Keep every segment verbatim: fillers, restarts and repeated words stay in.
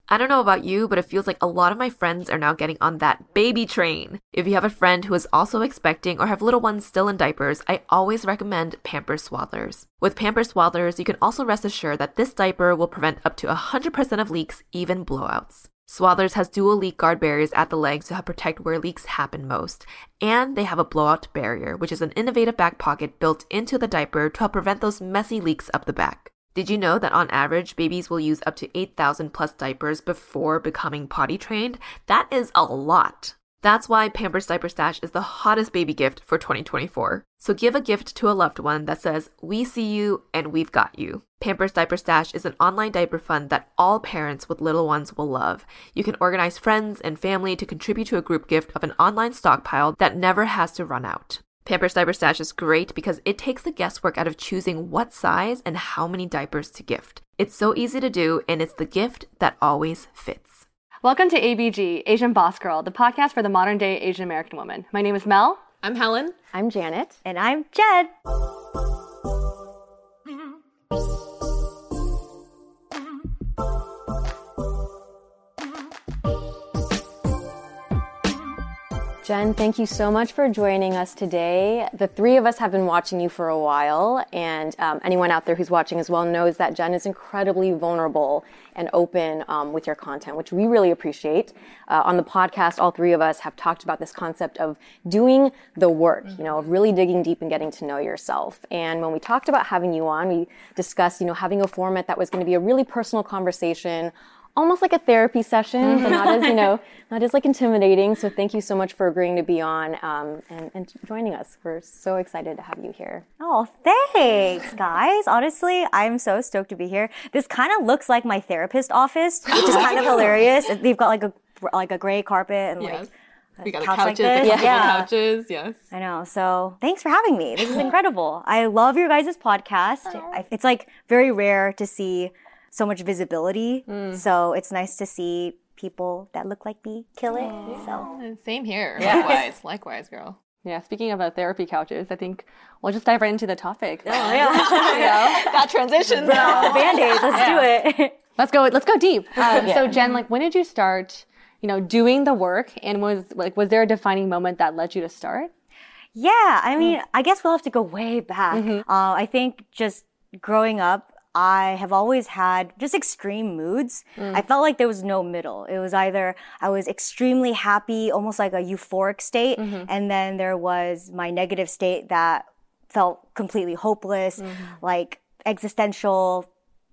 I don't know about you, but it feels like a lot of my friends are now getting on that baby train. If you have a friend who is also expecting or have little ones still in diapers, I always recommend Pampers Swaddlers. With Pampers Swaddlers, you can also rest assured that this diaper will prevent up to one hundred percent of leaks, even blowouts. Swaddlers has dual leak guard barriers at the legs to help protect where leaks happen most. And they have a blowout barrier, which is an innovative back pocket built into the diaper to help prevent those messy leaks up the back. Did you know that on average, babies will use up to eight thousand plus diapers before becoming potty trained? That is a lot. That's why Pampers Diaper Stash is the hottest baby gift for twenty twenty-four. So give a gift to a loved one that says, "We see you and we've got you." Pampers Diaper Stash is an online diaper fund that all parents with little ones will love. You can organize friends and family to contribute to a group gift of an online stockpile that never has to run out. Pampers Diaper Stash is great because it takes the guesswork out of choosing what size and how many diapers to gift. It's so easy to do, and it's the gift that always fits. Welcome to A B G, Asian Boss Girl, the podcast for the modern-day Asian American woman. My name is Mel. I'm Helen. I'm Janet. And I'm Jed. Jen, thank you so much for joining us today. The three of us have been watching you for a while, and um, anyone out there who's watching as well knows that Jen is incredibly vulnerable and open um, with your content, which we really appreciate. Uh, on the podcast, all three of us have talked about this concept of doing the work, you know, of really digging deep and getting to know yourself. And when we talked about having you on, we discussed, you know, having a format that was going to be a really personal conversation, almost like a therapy session, but not as, you know, not as like intimidating. So thank you so much for agreeing to be on um, and, and joining us. We're so excited to have you here. Oh, thanks, guys. Honestly, I'm so stoked to be here. This kind of looks like my therapist office, which is kind of hilarious. They've got like a like a gray carpet and yes. like we got couch couches, like this. yeah. yeah. couches, yes. I know. So thanks for having me. This is incredible. I love your guys' podcast. I, it's like very rare to see so much visibility. Mm. So it's nice to see people that look like me kill it. Oh, so same here. Yeah. Likewise. Likewise, girl. Yeah, speaking of uh, therapy couches, I think we'll just dive right into the topic. Oh, yeah. you know? That transition. Bro, Band-Aids, let's yeah. do it. Let's go, let's go deep. Um, yeah. So Jen, like when did you start, you know, doing the work, and was like, was there a defining moment that led you to start? Yeah, I mean, mm. I guess we'll have to go way back. Mm-hmm. Uh, I think just growing up, I have always had just extreme moods. Mm. I felt like there was no middle. It was either I was extremely happy, almost like a euphoric state, mm-hmm. and then there was my negative state that felt completely hopeless, mm-hmm. like existential,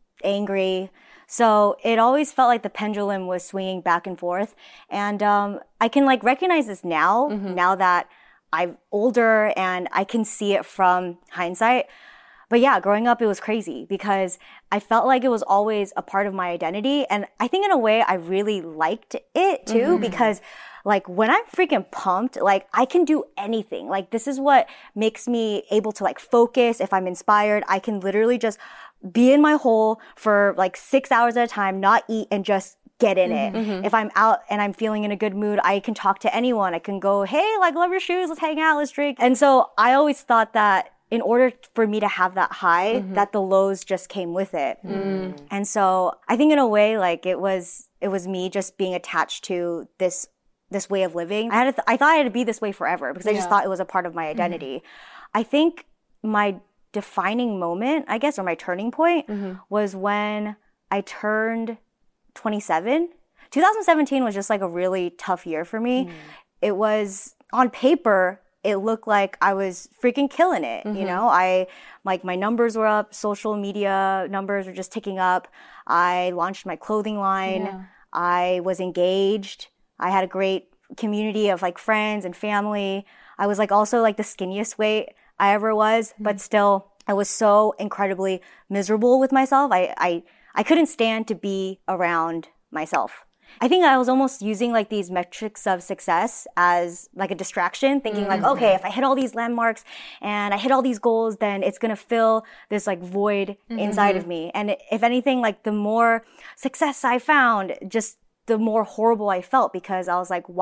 angry. So it always felt like the pendulum was swinging back and forth. And um, I can like recognize this now, mm-hmm. now that I'm older and I can see it from hindsight. But yeah, growing up, it was crazy because I felt like it was always a part of my identity. And I think in a way, I really liked it too, mm-hmm. because like when I'm freaking pumped, like I can do anything. Like this is what makes me able to like focus. If I'm inspired, I can literally just be in my hole for like six hours at a time, not eat and just get in it. Mm-hmm. If I'm out and I'm feeling in a good mood, I can talk to anyone. I can go, hey, like love your shoes. Let's hang out. Let's drink. And so I always thought that in order for me to have that high, mm-hmm. that the lows just came with it. Mm. And so I think in a way, like it was, it was me just being attached to this, this way of living. I had, to th- I thought I had to be this way forever because I yeah. just thought it was a part of my identity. Mm-hmm. I think my defining moment, I guess, or my turning point mm-hmm. was when I turned twenty-seven. twenty seventeen was just like a really tough year for me. Mm. It was on paper, it looked like I was freaking killing it. Mm-hmm. You know, I, like my numbers were up, social media numbers were just ticking up. I launched my clothing line. Yeah. I was engaged. I had a great community of like friends and family. I was like also like the skinniest weight I ever was, mm-hmm. but still I was so incredibly miserable with myself. I, I, I couldn't stand to be around myself. I think I was almost using like these metrics of success as like a distraction, thinking mm-hmm. like, okay, if I hit all these landmarks and I hit all these goals, then it's going to fill this like void mm-hmm. inside of me. And if anything, like the more success I found, just the more horrible I felt because I was like, why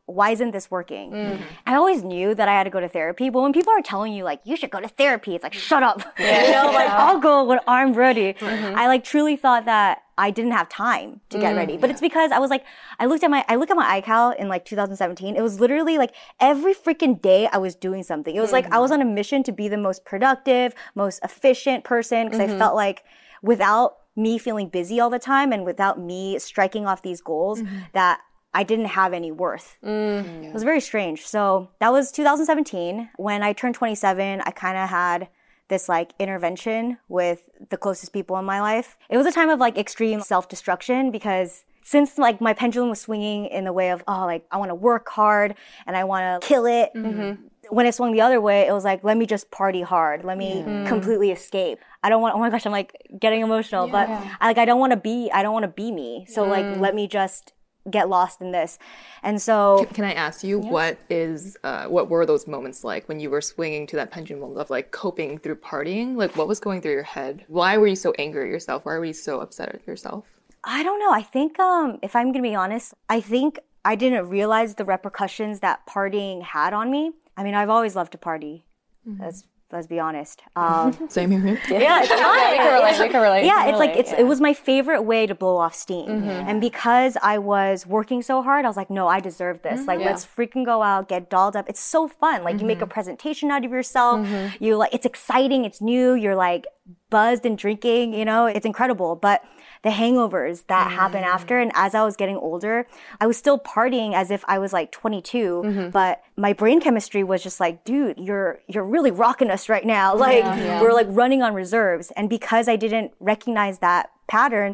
why isn't this working? Mm-hmm. I always knew that I had to go to therapy, but when people are telling you like, you should go to therapy, it's like, shut up. Yeah. You know, like I'll go when I'm ready. Mm-hmm. I like truly thought that I didn't have time to get mm, ready. But yeah. it's because I was like, I looked at my, I looked at my iCal in like two thousand seventeen. It was literally like every freaking day I was doing something. It was mm-hmm. like I was on a mission to be the most productive, most efficient person because mm-hmm. I felt like without me feeling busy all the time and without me striking off these goals mm-hmm. that I didn't have any worth. Mm-hmm. It was very strange. So that was two thousand seventeen. When I turned twenty-seven, I kind of had this like intervention with the closest people in my life. It was a time of like extreme self-destruction because since like my pendulum was swinging in the way of, oh, like I want to work hard and I want to kill it. Mm-hmm. When it swung the other way, it was like, let me just party hard. Let me mm-hmm. completely escape. I don't want, oh my gosh, I'm like getting emotional, yeah. but I like, I don't want to be, I don't want to be me. So mm. like, let me just get lost in this. And so can, can I ask you yeah. what is uh what were those moments like when you were swinging to that pendulum of like coping through partying? Like what was going through your head? Why were you so angry at yourself? Why were you so upset at yourself? I don't know. I think um if I'm gonna be honest, I think I didn't realize the repercussions that partying had on me. I mean, I've always loved to party. Mm-hmm. Let's let's be honest. Um, Same here. Yeah, yeah, it's fine. We can relate. We can relate. Yeah, it's relate, like it's yeah. it was my favorite way to blow off steam. Mm-hmm. And because I was working so hard, I was like, no, I deserve this. Mm-hmm. Like, yeah. let's freaking go out, get dolled up. It's so fun. Like, mm-hmm. you make a presentation out of yourself. Mm-hmm. You like, it's exciting. It's new. You're like buzzed and drinking. You know, it's incredible. But the hangovers that mm. happened after. And as I was getting older, I was still partying as if I was like twenty-two, mm-hmm. but my brain chemistry was just like, dude, you're, you're really rocking us right now. Like yeah, yeah. we're like running on reserves. And because I didn't recognize that pattern,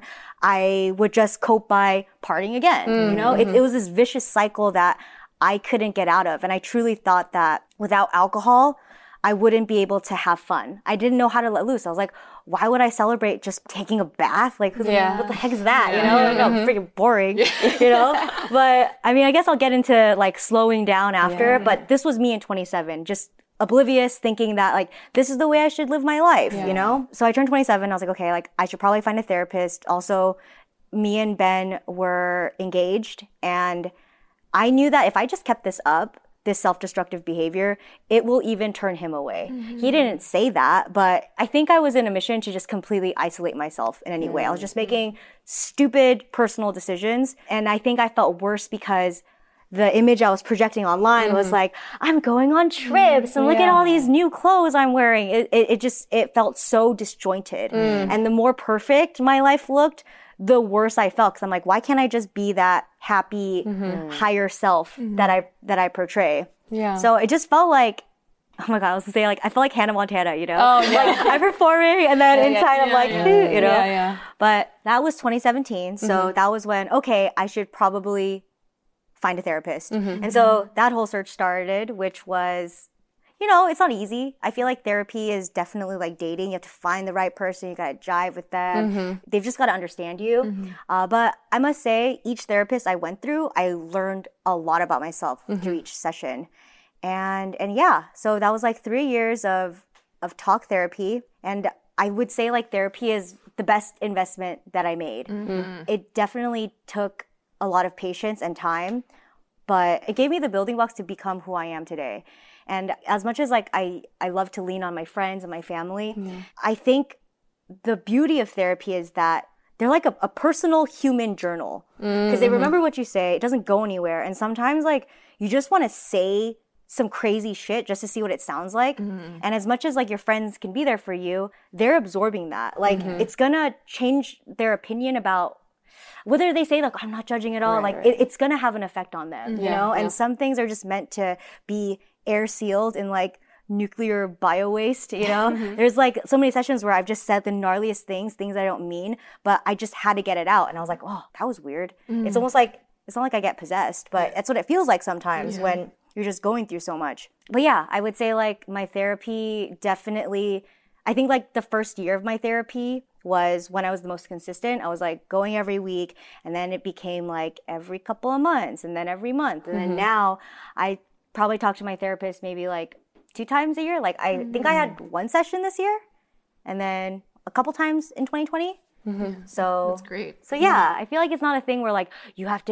I would just cope by partying again. Mm-hmm. You know, it, it was this vicious cycle that I couldn't get out of. And I truly thought that without alcohol, I wouldn't be able to have fun. I didn't know how to let loose. I was like, why would I celebrate just taking a bath? Like, who's yeah. like, what the heck is that? Yeah. You know, like, mm-hmm. oh, freaking boring, yeah. you know? But I mean, I guess I'll get into like slowing down after, yeah. but this was me in twenty-seven, just oblivious, thinking that like, this is the way I should live my life, yeah. you know? So I turned twenty-seven. I was like, okay, like I should probably find a therapist. Also, me and Ben were engaged and I knew that if I just kept this up, this self-destructive behavior, it will even turn him away. Mm-hmm. He didn't say that, but I think I was in a mission to just completely isolate myself in any mm-hmm. way. I was just making stupid personal decisions. And I think I felt worse because the image I was projecting online mm-hmm. was like, I'm going on trips and look yeah. at all these new clothes I'm wearing. It, it, it just, it felt so disjointed. Mm. And the more perfect my life looked, the worse I felt. Cause I'm like, why can't I just be that happy, mm-hmm. higher self mm-hmm. that I, that I portray? Yeah. So it just felt like, oh my God, I was gonna say like, I felt like Hannah Montana, you know? Oh, yeah. Like I'm performing and then yeah, inside yeah, I'm yeah, like, yeah, you know? Yeah, yeah. But that was twenty seventeen. So mm-hmm. that was when, okay, I should probably find a therapist. Mm-hmm. And so that whole search started, which was, you know, it's not easy. I feel like therapy is definitely like dating. You have to find the right person. You got to jive with them. Mm-hmm. They've just got to understand you. Mm-hmm. Uh, but I must say, each therapist I went through, I learned a lot about myself mm-hmm. through each session. And, and yeah, so that was like three years of, of talk therapy. And I would say like therapy is the best investment that I made. Mm-hmm. It definitely took a lot of patience and time, but it gave me the building blocks to become who I am today. And as much as like I, I love to lean on my friends and my family, yeah. I think the beauty of therapy is that they're like a, a personal human journal. Because mm-hmm. they remember what you say. It doesn't go anywhere. And sometimes like you just want to say some crazy shit just to see what it sounds like. Mm-hmm. And as much as like your friends can be there for you, they're absorbing that. Like mm-hmm. it's gonna change their opinion about whether they say like, I'm not judging at all. Right, like right. It, it's gonna have an effect on them, mm-hmm. you know? Yeah, and yeah. some things are just meant to be air sealed in like nuclear bio waste, you know? Mm-hmm. There's like so many sessions where I've just said the gnarliest things, things I don't mean, but I just had to get it out. And I was like, oh, that was weird. Mm-hmm. It's almost like, it's not like I get possessed, but that's what it feels like sometimes yeah. when you're just going through so much. But yeah, I would say like my therapy definitely, I think like the first year of my therapy was when I was the most consistent. I was like going every week and then it became like every couple of months and then every month. And mm-hmm. then now I probably talk to my therapist maybe like two times a year. Like I mm-hmm. think I had one session this year and then a couple times in twenty twenty. Mm-hmm. So that's great. So yeah, I feel like it's not a thing where like you have to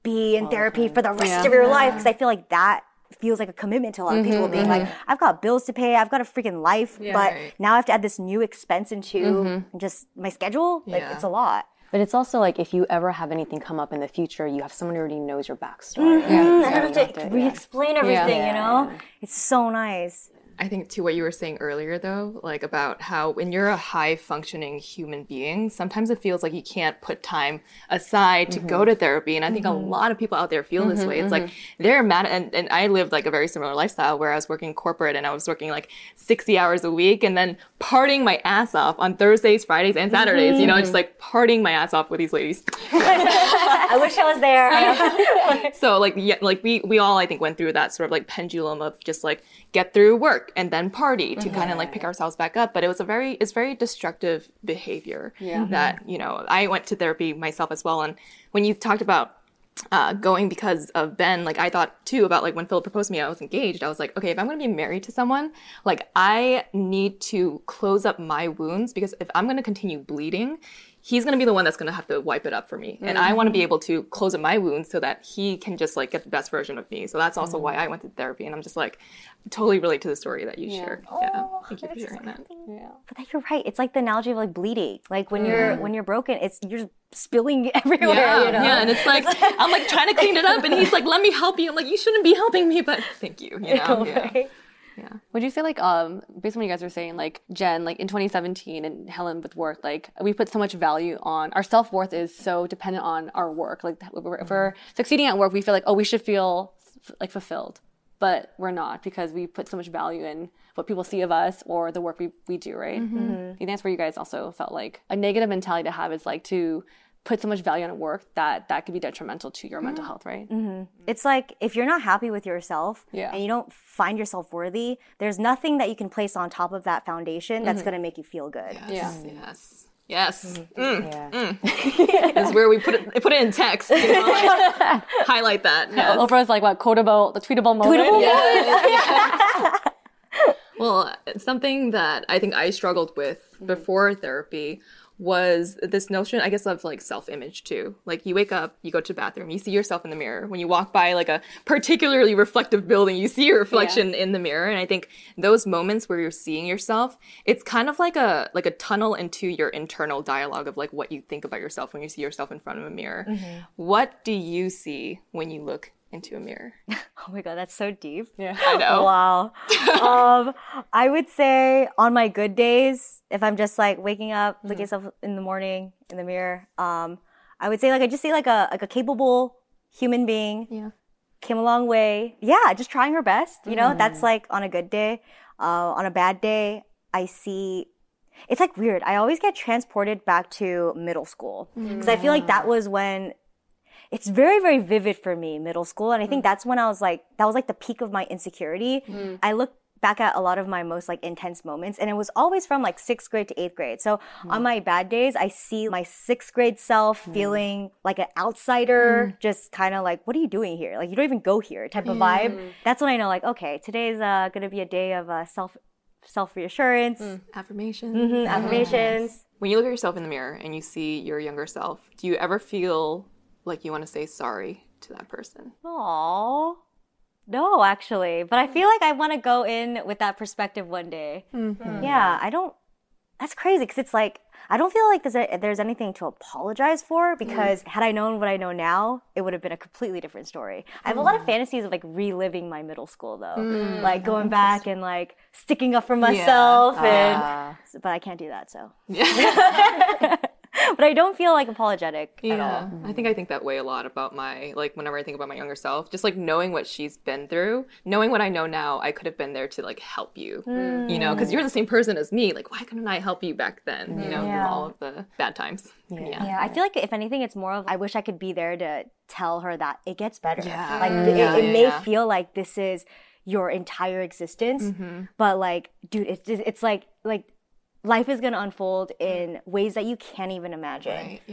be in therapy for the rest yeah. of your yeah. life, because I feel like that feels like a commitment to a lot of people, mm-hmm, being mm-hmm. like, I've got bills to pay, I've got a freaking life, yeah, but right. now I have to add this new expense into mm-hmm. just my schedule. Like, yeah. it's a lot. But it's also like, if you ever have anything come up in the future, you have someone who already knows your backstory. Mm-hmm. Yeah. I don't have to re-explain yeah. everything, yeah. you know? It's so nice. I think to what you were saying earlier, though, like about how when you're a high functioning human being, sometimes it feels like you can't put time aside to mm-hmm. go to therapy. And I think mm-hmm. a lot of people out there feel mm-hmm, this way. It's mm-hmm. like they're mad. And, and I lived like a very similar lifestyle where I was working corporate and I was working like sixty hours a week and then partying my ass off on Thursdays, Fridays, and Saturdays, mm-hmm. you know, just like partying my ass off with these ladies. I wish I was there. So like, yeah, like we, we all, I think, went through that sort of like pendulum of just like get through work and then party to mm-hmm. kind of like pick ourselves back up. But it was a very, it's very destructive behavior yeah. that, you know, I went to therapy myself as well. And when you talked about uh, going because of Ben, like I thought too about like when Philip proposed to me, I was engaged. I was like, okay, if I'm going to be married to someone, like I need to close up my wounds, because if I'm going to continue bleeding, he's going to be the one that's going to have to wipe it up for me. Mm-hmm. And I want to be able to close up my wounds so that he can just like get the best version of me. So that's also mm-hmm. why I went to therapy. And I'm just like, totally relate to the story that you yeah. shared. Oh, yeah. Thank you for sharing that. Yeah. But you're right. It's like the analogy of like bleeding. Like when mm. you're, when you're broken, it's, you're just spilling everywhere, yeah, you know? Yeah. And it's like, I'm like trying to clean it up and he's like, let me help you. I'm like, you shouldn't be helping me, but thank you. You know? Yeah. Right? Yeah. Would you say like, um, based on what you guys were saying, like Jen, like in twenty seventeen and Helen with work, like we put so much value on our self-worth is so dependent on our work. Like if we're, if we're succeeding at work, we feel like, oh, we should feel like fulfilled, but we're not, because we put so much value in what people see of us or the work we, we do. Right. Mm-hmm. I think that's where you guys also felt like a negative mentality to have is like to put so much value on work that that could be detrimental to your mm-hmm. mental health, right? Mm-hmm. It's like if you're not happy with yourself yeah. and you don't find yourself worthy, there's nothing that you can place on top of that foundation that's mm-hmm. going to make you feel good. Yes. Yeah. Yes. Yes. Mm-hmm. Mm. Yeah. Mm. That's where we put it, put it in text. You know, like, highlight that. Yes. Oprah's like, what, quotable, the tweetable moment? Tweetable yes. yes. Well, something that I think I struggled with mm-hmm. before therapy was this notion, I guess, of like self-image too. Like you wake up, you go to the bathroom, you see yourself in the mirror. When you walk by like a particularly reflective building, you see your reflection yeah. in the mirror. And I think those moments where you're seeing yourself, it's kind of like a like a tunnel into your internal dialogue of like what you think about yourself when you see yourself in front of a mirror. Mm-hmm. What do you see when you look into a mirror? Oh my God, that's so deep. Yeah, I know. Wow. um, I would say on my good days, if I'm just like waking up, mm-hmm. looking at myself in the morning in the mirror, um, I would say like I just see like a like a capable human being. Yeah, came a long way. Yeah, just trying her best. You know, mm-hmm. that's like on a good day. Uh, on a bad day, I see. It's like weird. I always get transported back to middle school because mm-hmm. I feel like that was when. It's very, very vivid for me, middle school. And I think mm. that's when I was like, that was like the peak of my insecurity. Mm. I look back at a lot of my most like intense moments, and it was always from like sixth grade to eighth grade. So mm. on my bad days, I see my sixth grade self mm. feeling like an outsider, mm. just kind of like, what are you doing here? Like, you don't even go here type of mm. vibe. That's when I know like, okay, today's uh, going to be a day of uh, self, self-reassurance. Mm. Affirmations. Mm-hmm, affirmations. Yes. When you look at yourself in the mirror and you see your younger self, do you ever feel like you want to say sorry to that person? Aww. No, actually. But I feel like I want to go in with that perspective one day. Mm-hmm. Yeah, I don't... That's crazy because it's like, I don't feel like there's, a, there's anything to apologize for because mm. had I known what I know now, it would have been a completely different story. I have mm. a lot of fantasies of like reliving my middle school though. Mm. Like going back and like sticking up for myself yeah. and... Uh. But I can't do that, so... Yeah. But I don't feel like apologetic yeah. at all. I think I think that way a lot about my, like, whenever I think about my younger self, just like knowing what she's been through, knowing what I know now, I could have been there to like help you, mm. you know, because you're the same person as me. Like, why couldn't I help you back then, you know, yeah. through all of the bad times? Yeah. yeah. Yeah, I feel like if anything, it's more of, I wish I could be there to tell her that it gets better. Yeah. Like, it, yeah, it, it yeah, may yeah. feel like this is your entire existence, mm-hmm. but like, dude, it's, it's like, like, life is going to unfold in ways that you can't even imagine. Right, yeah.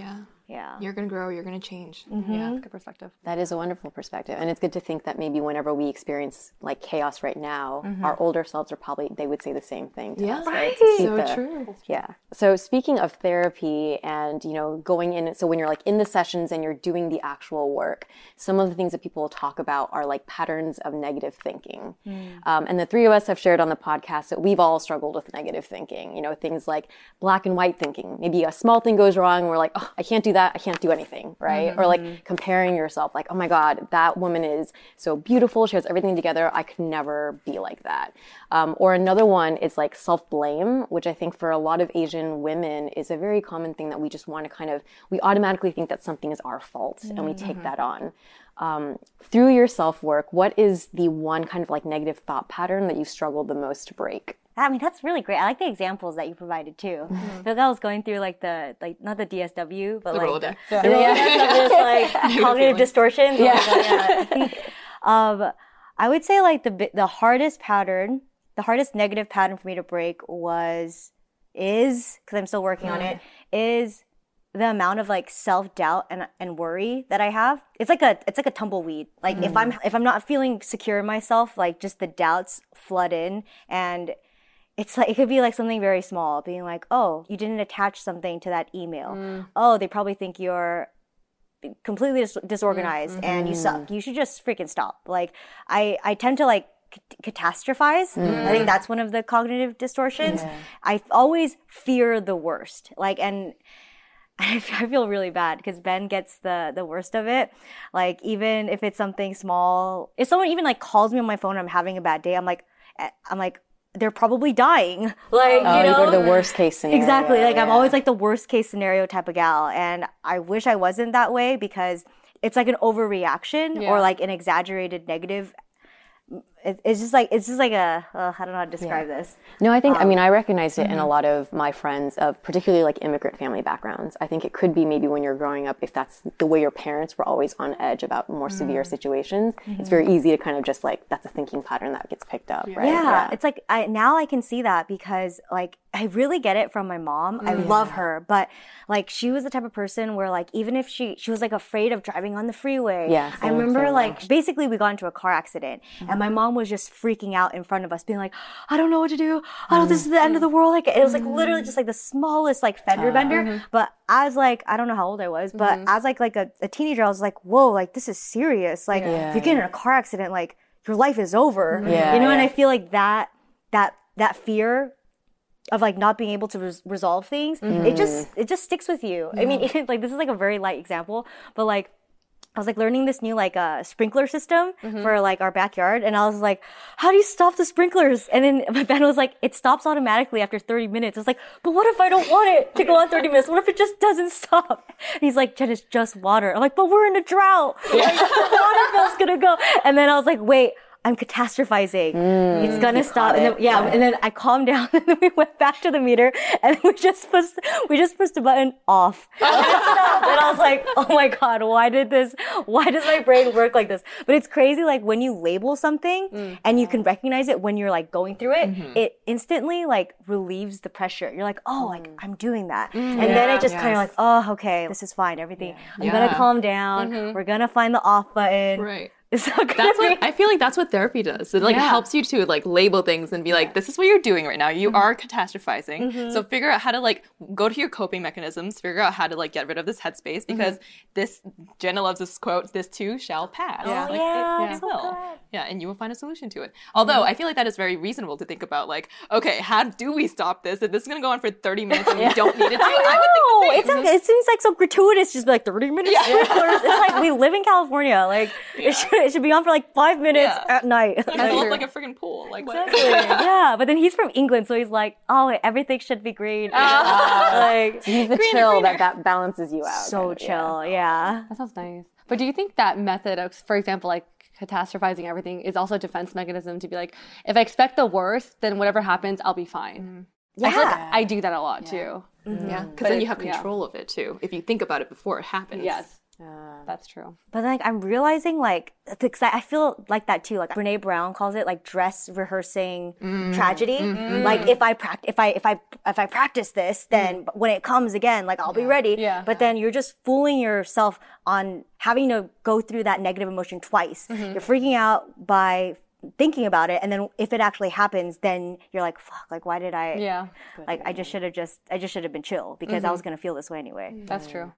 Yeah. You're going to grow, you're going to change. Mm-hmm. Yeah, good perspective. That is a wonderful perspective. And it's good to think that maybe whenever we experience like chaos right now, mm-hmm. our older selves are probably, they would say the same thing to yeah, us. Right. To keep So the, true. Yeah. So speaking of therapy and, you know, going in, so when you're like in the sessions and you're doing the actual work, some of the things that people talk about are like patterns of negative thinking. Mm. Um, and the three of us have shared on the podcast that we've all struggled with negative thinking, you know, things like black and white thinking. Maybe a small thing goes wrong and we're like, oh, I can't do that. I can't do anything, right? Mm-hmm. Or like comparing yourself, like, oh my God, that woman is so beautiful. She has everything together. I could never be like that. Um, or another one is like self-blame, which I think for a lot of Asian women is a very common thing that we just want to kind of, we automatically think that something is our fault mm-hmm. and we take that on. Um, through your self-work, what is the one kind of like negative thought pattern that you struggled the most to break? I mean, that's really great. I like the examples that you provided too. Mm-hmm. Because I was going through like the, like, not the D S W, but the like, Rolodex. The, the Rolodex of just like cognitive distortions. Yeah. Like, yeah. I think, um, I would say like the, the hardest pattern, the hardest negative pattern for me to break was, is, because I'm still working mm-hmm. on it, is the amount of like self-doubt and and worry that I have. It's like a it's like a tumbleweed. Like mm. if I'm if I'm not feeling secure in myself, like just the doubts flood in, and it's like it could be like something very small, being like, oh, you didn't attach something to that email. Mm. Oh, they probably think you're completely dis- disorganized mm-hmm. and you suck. You should just freaking stop. Like I I tend to like catastrophize. Mm. I think that's one of the cognitive distortions. Yeah. I always fear the worst. Like and I feel really bad because Ben gets the, the worst of it. Like, even if it's something small, if someone even like calls me on my phone and I'm having a bad day, I'm like, I'm like, they're probably dying. Like, oh, you know, you go to the worst case scenario. Exactly. Like, yeah. I'm always like the worst case scenario type of gal. And I wish I wasn't that way because it's like an overreaction yeah. or like an exaggerated negative. It's just like, it's just like a, uh, I don't know how to describe yeah. this. No, I think, um, I mean, I recognized it mm-hmm. in a lot of my friends of particularly like immigrant family backgrounds. I think it could be maybe when you're growing up, if that's the way your parents were always on edge about more mm-hmm. severe situations, mm-hmm. it's very easy to kind of just like, that's a thinking pattern that gets picked up, yeah. right? Yeah. yeah. It's like, I, now I can see that because like, I really get it from my mom. Mm-hmm. I love her, but like, she was the type of person where like, even if she, she was like afraid of driving on the freeway. Yeah, I remember like, basically we got into a car accident mm-hmm. and my mom was just freaking out in front of us being like, I don't know what to do. Oh, this is the end of the world. Like, it was like literally just like the smallest like fender bender. Mm-hmm. But as like, I don't know how old I was, but mm-hmm. as like, like a, a teenager, I was like, whoa, like this is serious. Like yeah. if you get in a car accident, like your life is over, yeah, you know? Yeah. And I feel like that, that, that fear of like not being able to res- resolve things, mm-hmm. it just, it just sticks with you. Mm-hmm. I mean, even, like this is like a very light example, but like, I was like learning this new like uh, sprinkler system mm-hmm. for like our backyard, and I was like, "How do you stop the sprinklers?" And then my friend was like, "It stops automatically after thirty minutes." I was like, "But what if I don't want it to go on thirty minutes? What if it just doesn't stop?" And he's like, "Jen, it's just water." I'm like, "But we're in a drought. Yeah. Like, the water bill's gonna go." And then I was like, "Wait, I'm catastrophizing. Mm, it's gonna stop." And then, yeah, yeah, and then I calmed down, and then we went back to the meter, and we just pushed, we just pushed the button off. And it stopped. And I was like, "Oh my God, why did this? Why does my brain work like this?" But it's crazy, like when you label something mm. and you can recognize it when you're like going through it, mm-hmm. it instantly like relieves the pressure. You're like, "Oh, like I'm doing that," mm, and yeah, then it just yes. kind of like, "Oh, okay, this is fine. Everything. Yeah. I'm yeah. gonna calm down. Mm-hmm. We're gonna find the off button." Right. It's not that's be- what I feel like that's what therapy does. It like yeah. helps you to like label things and be like, this is what you're doing right now. You mm-hmm. are catastrophizing. Mm-hmm. So figure out how to like go to your coping mechanisms, figure out how to like get rid of this headspace because mm-hmm. this, Jenna loves this quote, this too shall pass. Yeah. Like, yeah, it, it will. So yeah, and you will find a solution to it. Although mm-hmm. I feel like that is very reasonable to think about like, okay, how do we stop this? If this is going to go on for thirty minutes and yeah. we don't need it to, I, I would think the same. It's like, it seems like so gratuitous, just be like thirty minutes. Yeah. It's like we live in California. Like yeah. it should it should be on for like five minutes yeah. at night. Like, I look like a freaking pool. Like what? Exactly. Yeah, but then he's from England, so he's like, oh, everything should be green. Uh, like he's the chill that, that balances you out. So kind of, chill, yeah. yeah. That sounds nice. But do you think that method of, for example, like catastrophizing everything is also a defense mechanism to be like, if I expect the worst, then whatever happens, I'll be fine. Mm. Yeah. I feel like I do that a lot yeah. too. Mm-hmm. Yeah, because then you have control yeah. of it too. If you think about it before it happens. Yes. Uh, That's true. But like I'm realizing like because I feel like that too. Like Brene Brown calls it like dress rehearsing mm. tragedy. Mm-hmm. Like if I practice, if I if I if I practice this, then mm. when it comes again, like I'll yeah. be ready. Yeah. But then you're just fooling yourself on having to go through that negative emotion twice. Mm-hmm. You're freaking out by thinking about it, and then if it actually happens, then you're like, fuck, like why did I? Yeah. Like I just should have just I just should have been chill because mm-hmm. I was gonna feel this way anyway. Mm-hmm. That's true.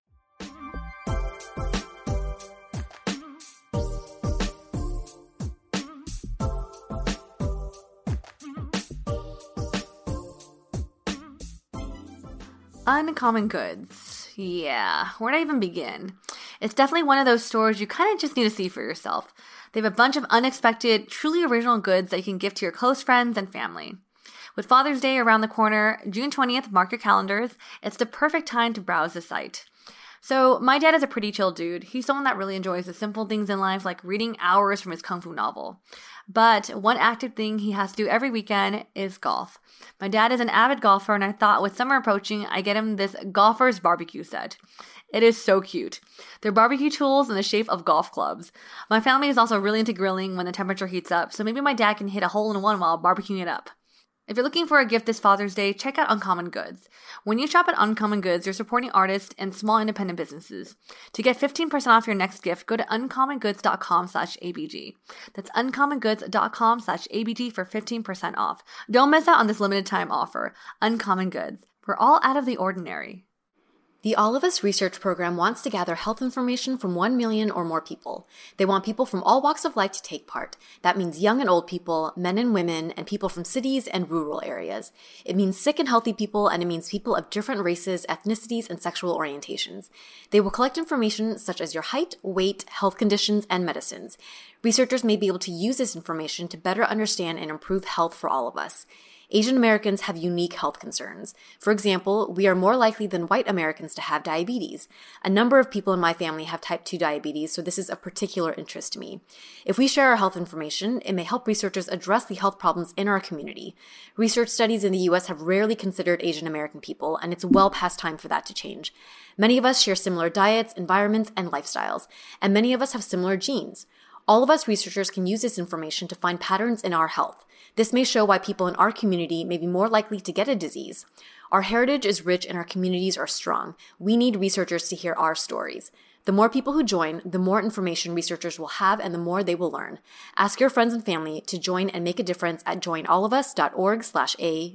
Uncommon Goods. Yeah, where'd I even begin? It's definitely one of those stores you kind of just need to see for yourself. They have a bunch of unexpected, truly original goods that you can gift to your close friends and family. With Father's Day around the corner, June twentieth, mark your calendars. It's the perfect time to browse the site. So, my dad is a pretty chill dude. He's someone that really enjoys the simple things in life, like reading hours from his kung fu novel. But one active thing he has to do every weekend is golf. My dad is an avid golfer, and I thought with summer approaching, I get him this golfer's barbecue set. It is so cute. They're barbecue tools in the shape of golf clubs. My family is also really into grilling when the temperature heats up, so maybe my dad can hit a hole in one while barbecuing it up. If you're looking for a gift this Father's Day, check out Uncommon Goods. When you shop at Uncommon Goods, you're supporting artists and small independent businesses. To get fifteen percent off your next gift, go to uncommongoods.com slash ABG. That's uncommongoods.com slash ABG for fifteen percent off. Don't miss out on this limited time offer. Uncommon Goods. We're all out of the ordinary. The All of Us research program wants to gather health information from one million or more people. They want people from all walks of life to take part. That means young and old people, men and women, and people from cities and rural areas. It means sick and healthy people, and it means people of different races, ethnicities, and sexual orientations. They will collect information such as your height, weight, health conditions, and medicines. Researchers may be able to use this information to better understand and improve health for all of us. Asian Americans have unique health concerns. For example, we are more likely than white Americans to have diabetes. A number of people in my family have type two diabetes, so this is of particular interest to me. If we share our health information, it may help researchers address the health problems in our community. Research studies in the U S have rarely considered Asian American people, and it's well past time for that to change. Many of us share similar diets, environments, and lifestyles, and many of us have similar genes. All of us researchers can use this information to find patterns in our health. This may show why people in our community may be more likely to get a disease. Our heritage is rich and our communities are strong. We need researchers to hear our stories. The more people who join, the more information researchers will have and the more they will learn. Ask your friends and family to join and make a difference at joinallofus.org slash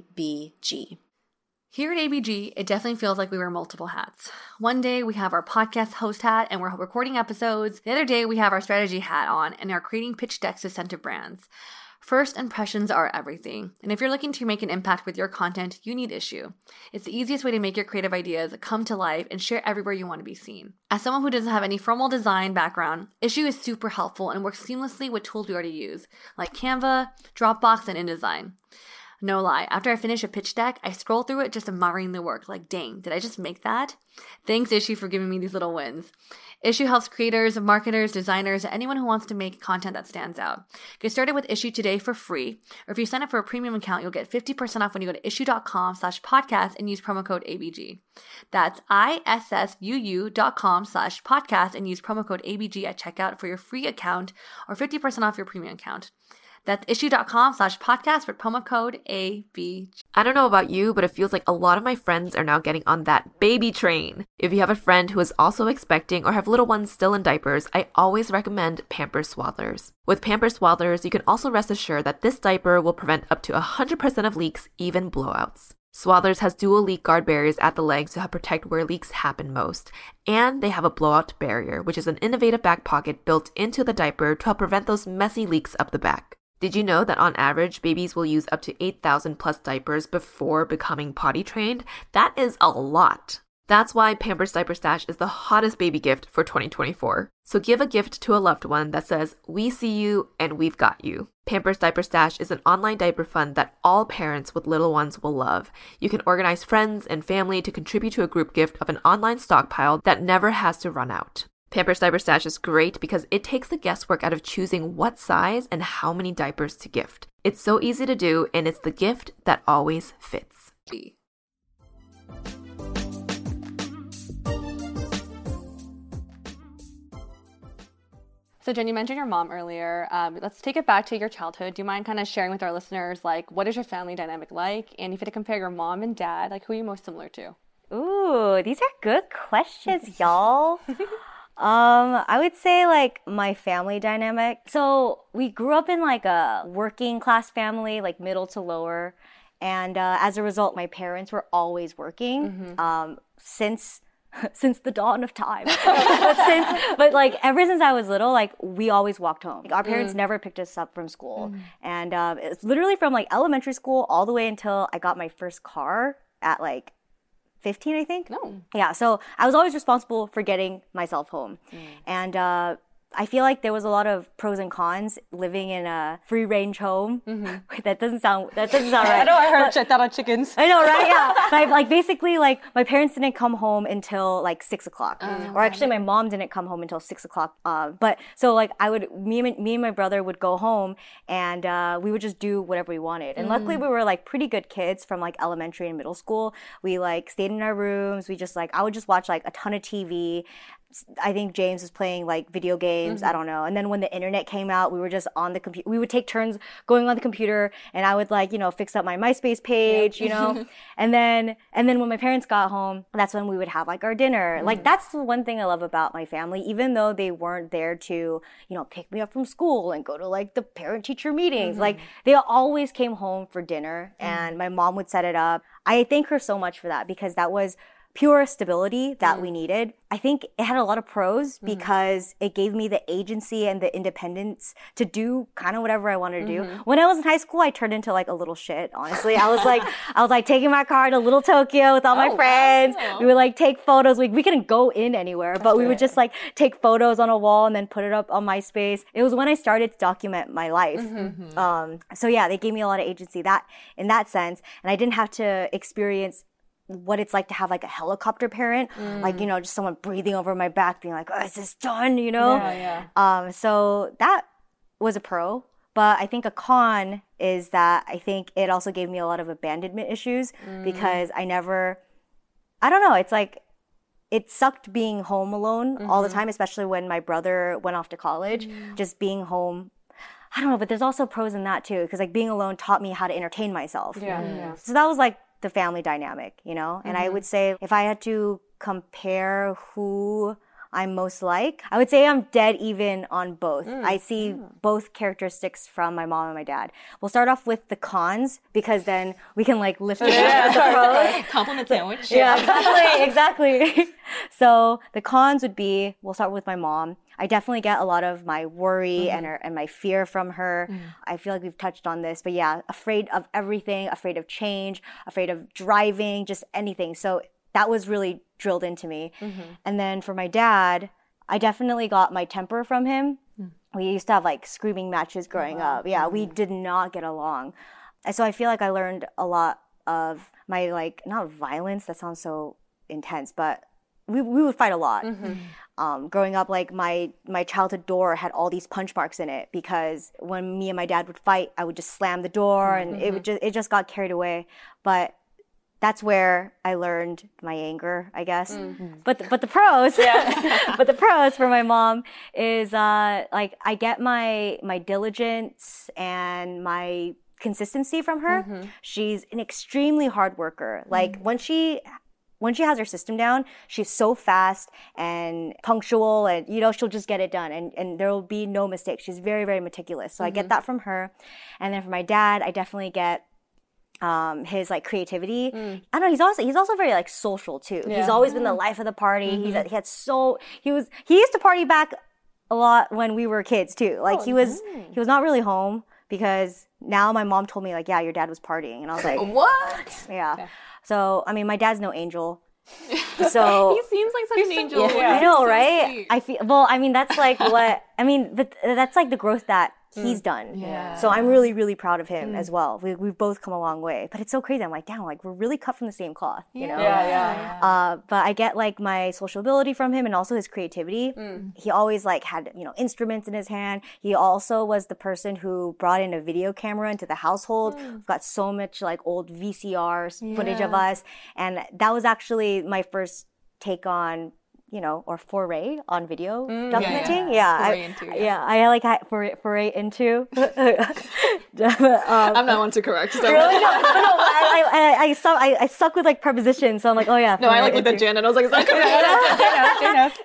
ABG. Here at A B G, it definitely feels like we wear multiple hats. One day we have our podcast host hat and we're recording episodes. The other day we have our strategy hat on and are creating pitch decks to send to brands. First impressions are everything, and if you're looking to make an impact with your content, you need Issuu. It's the easiest way to make your creative ideas come to life and share everywhere you want to be seen. As someone who doesn't have any formal design background, Issuu is super helpful and works seamlessly with tools we already use, like Canva, Dropbox, and InDesign. No lie, after I finish a pitch deck, I scroll through it just admiring the work, like dang, did I just make that? Thanks Issuu for giving me these little wins. Issuu helps creators, marketers, designers, and anyone who wants to make content that stands out. Get started with Issuu today for free, or if you sign up for a premium account, you'll get fifty percent off when you go to issuu.com slash podcast and use promo code A B G. That's I-S-S-U-U dot com slash podcast and use promo code A B G at checkout for your free account or fifty percent off your premium account. That's issuu.com slash podcast for promo code A B G. I don't know about you, but it feels like a lot of my friends are now getting on that baby train. If you have a friend who is also expecting or have little ones still in diapers, I always recommend Pampers Swaddlers. With Pampers Swaddlers, you can also rest assured that this diaper will prevent up to one hundred percent of leaks, even blowouts. Swaddlers has dual leak guard barriers at the legs to help protect where leaks happen most. And they have a blowout barrier, which is an innovative back pocket built into the diaper to help prevent those messy leaks up the back. Did you know that on average, babies will use up to eight thousand plus diapers before becoming potty trained? That is a lot. That's why Pampers Diaper Stash is the hottest baby gift for twenty twenty-four. So give a gift to a loved one that says, we see you and we've got you. Pampers Diaper Stash is an online diaper fund that all parents with little ones will love. You can organize friends and family to contribute to a group gift of an online stockpile that never has to run out. Pampers Diaper Stash is great because it takes the guesswork out of choosing what size and how many diapers to gift. It's so easy to do, and it's the gift that always fits. So Jen, you mentioned your mom earlier. Um, let's take it back to your childhood. Do you mind kind of sharing with our listeners, like, what is your family dynamic like? And if you had to compare your mom and dad, like, who are you most similar to? Ooh, these are good questions, y'all. Um, I would say like my family dynamic. So we grew up in like a working class family, like middle to lower. And uh, as a result, my parents were always working mm-hmm. um, since since the dawn of time. but since, but like ever since I was little, like we always walked home. Like, our parents mm. never picked us up from school, mm. and um, it's literally from like elementary school all the way until I got my first car at like fifteen, I think. No. Yeah. So I was always responsible for getting myself home, mm. and uh, I feel like there was a lot of pros and cons living in a free range home. Mm-hmm. that doesn't sound that doesn't sound right. I know I heard check that on chickens. I know, right? Yeah. Like, like basically, like my parents didn't come home until like six o'clock, mm-hmm. or actually my mom didn't come home until six o'clock. Uh, but so like I would me and me and my brother would go home and uh, we would just do whatever we wanted. And mm. luckily we were like pretty good kids from like elementary and middle school. We like stayed in our rooms. We just like I would just watch like a ton of T V. I think James was playing like video games. Mm-hmm. I don't know. And then when the internet came out, we were just on the computer. We would take turns going on the computer, and I would like, you know, fix up my MySpace page, yep. you know. and then and then when my parents got home, that's when we would have like our dinner. Mm-hmm. Like that's the one thing I love about my family, even though they weren't there to, you know, pick me up from school and go to like the parent-teacher meetings. Mm-hmm. Like they always came home for dinner, mm-hmm. and my mom would set it up. I thank her so much for that because that was pure stability that mm. we needed. I think it had a lot of pros mm. because it gave me the agency and the independence to do kind of whatever I wanted to mm-hmm. do. When I was in high school, I turned into like a little shit, honestly. I was like, I was like taking my car to Little Tokyo with all oh, my friends. Wow. We would like take photos. We, we couldn't go in anywhere, That's but we good. would just like take photos on a wall and then put it up on MySpace. It was when I started to document my life. Mm-hmm. Um, so yeah, they gave me a lot of agency that in that sense. And I didn't have to experience what it's like to have like a helicopter parent, mm. like, you know, just someone breathing over my back being like, oh, is this done? You know? Yeah, yeah. Um, so that was a pro, but I think a con is that I think it also gave me a lot of abandonment issues mm. because I never, I don't know, it's like, it sucked being home alone mm-hmm. all the time, especially when my brother went off to college, mm. just being home. I don't know, but there's also pros in that too, because like being alone taught me how to entertain myself. Yeah, mm. yeah. So that was like the family dynamic, you know? And mm-hmm. I would say if I had to compare who I'm most like, I would say I'm dead even on both. Mm. I see mm. both characteristics from my mom and my dad. We'll start off with the cons because then we can like lift it yeah. up the pros. Compliment sandwich. Yeah, exactly, exactly. So the cons would be, we'll start with my mom. I definitely get a lot of my worry mm-hmm. and her, and my fear from her. Mm. I feel like we've touched on this, but yeah, afraid of everything, afraid of change, afraid of driving, just anything. So that was really drilled into me. Mm-hmm. And then for my dad, I definitely got my temper from him. Mm. We used to have like screaming matches growing oh, wow. up. Yeah, mm. we did not get along. And so I feel like I learned a lot of my like, not violence, that sounds so intense, but we we would fight a lot. Mm-hmm. Um, growing up, like my my childhood door had all these punch marks in it because when me and my dad would fight, I would just slam the door, and mm-hmm. it would just it just got carried away. But that's where I learned my anger, I guess. Mm-hmm. But the, but the pros, yeah. but the pros for my mom is uh, like I get my my diligence and my consistency from her. Mm-hmm. She's an extremely hard worker. Like mm-hmm. when she. When she has her system down, she's so fast and punctual and, you know, she'll just get it done and, and there will be no mistakes. She's very, very meticulous. So mm-hmm. I get that from her. And then from my dad, I definitely get um, his like creativity. Mm. I don't know, he's also, he's also very like social too. Yeah. He's always been the life of the party. Mm-hmm. He's, he had so, he was, he used to party back a lot when we were kids too. Like oh, he was, mm. he was not really home because now my mom told me like, yeah, your dad was partying. And I was like, what? Yeah. Okay. So, I mean, my dad's no angel. So he seems like such an angel. Yeah, yeah. I know, so right? Sweet. I feel well. I mean, that's like what I mean. But that's like the growth that he's done. Yeah. So I'm really, really proud of him mm. as well. We, we've both come a long way. But it's so crazy. I'm like, damn, like we're really cut from the same cloth, you yeah. know? Yeah, yeah. Uh, but I get like my social ability from him and also his creativity. Mm. He always like had, you know, instruments in his hand. He also was the person who brought in a video camera into the household. Mm. We've got so much like old V C R yeah. footage of us. And that was actually my first take on you know, or foray on video Mm, documenting. yeah, yeah. Yeah, I, Foray into, yeah. yeah, I like I, foray, foray into. um, I'm not one to correct. So. really? No, no, no, I, I, I, I, suck, I, I suck with like prepositions, so I'm like, oh yeah. No, I like foray looked at into. Jen and I was like, is that correct? Fair enough.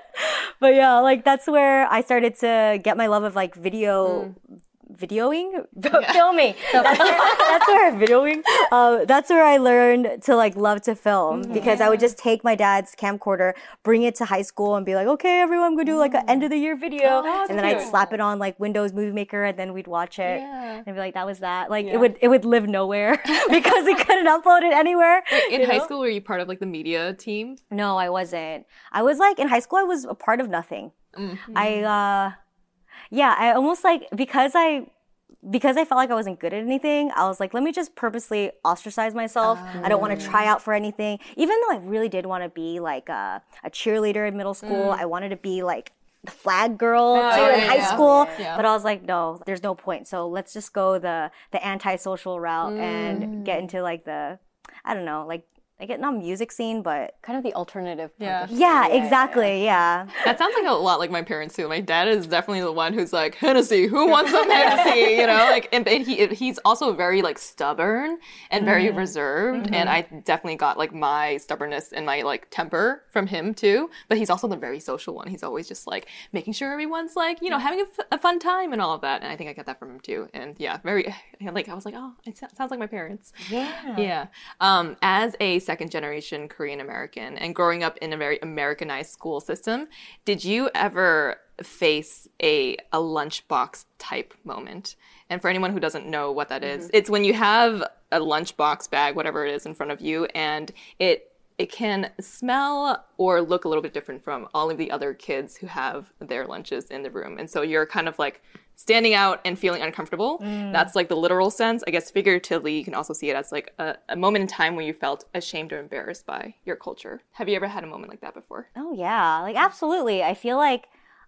But yeah, like that's where I started to get my love of like video, videoing, filming. That's where, that's where videoing. Uh, that's where I learned to like love to film because I would just take my dad's camcorder, bring it to high school, and be like, okay, everyone, I'm gonna do like an end of the year video, that's and then I'd cute. slap it on like Windows Movie Maker, and then we'd watch it Yeah. and be like, that was that. Like Yeah. it would it would live nowhere because we couldn't upload it anywhere. In you high know? school, were you part of like the media team? No, I wasn't. I was like in high school, I was a part of nothing. I, uh, yeah, I almost like, because I, because I felt like I wasn't good at anything, I was like, let me just purposely ostracize myself. I don't want to try out for anything. Even though I really did want to be like a, a cheerleader in middle school, I wanted to be like the flag girl too in yeah, high yeah. school. Yeah. But I was like, no, there's no point. So let's just go the, the antisocial route and get into like the, I don't know, like, like not music scene, but Kind of the alternative. Yeah. purpose. yeah, exactly. Yeah. That sounds like a lot like my parents too. My dad is definitely the one who's like, Hennessy, who wants some Hennessy? You know, like, and, and he he's also very like stubborn and very reserved. And I definitely got like my stubbornness and my like temper from him too. But he's also the very social one. He's always just like making sure everyone's like, you know, having a, f- a fun time and all of that. And I think I got that from him too. And yeah, very like I was like, oh, it so- sounds like my parents. Yeah. Yeah. Um, as a second generation Korean American and growing up in a very Americanized school system, did you ever face a a lunchbox type moment? And for anyone who doesn't know what that is, it's when you have a lunchbox bag, whatever it is, in front of you, and it it can smell or look a little bit different from all of the other kids who have their lunches in the room. And so you're kind of like standing out and feeling uncomfortable. That's like the literal sense. I guess figuratively, you can also see it as like a, a moment in time where you felt ashamed or embarrassed by your culture. Have you ever had a moment like that before? Oh yeah, like absolutely. I feel like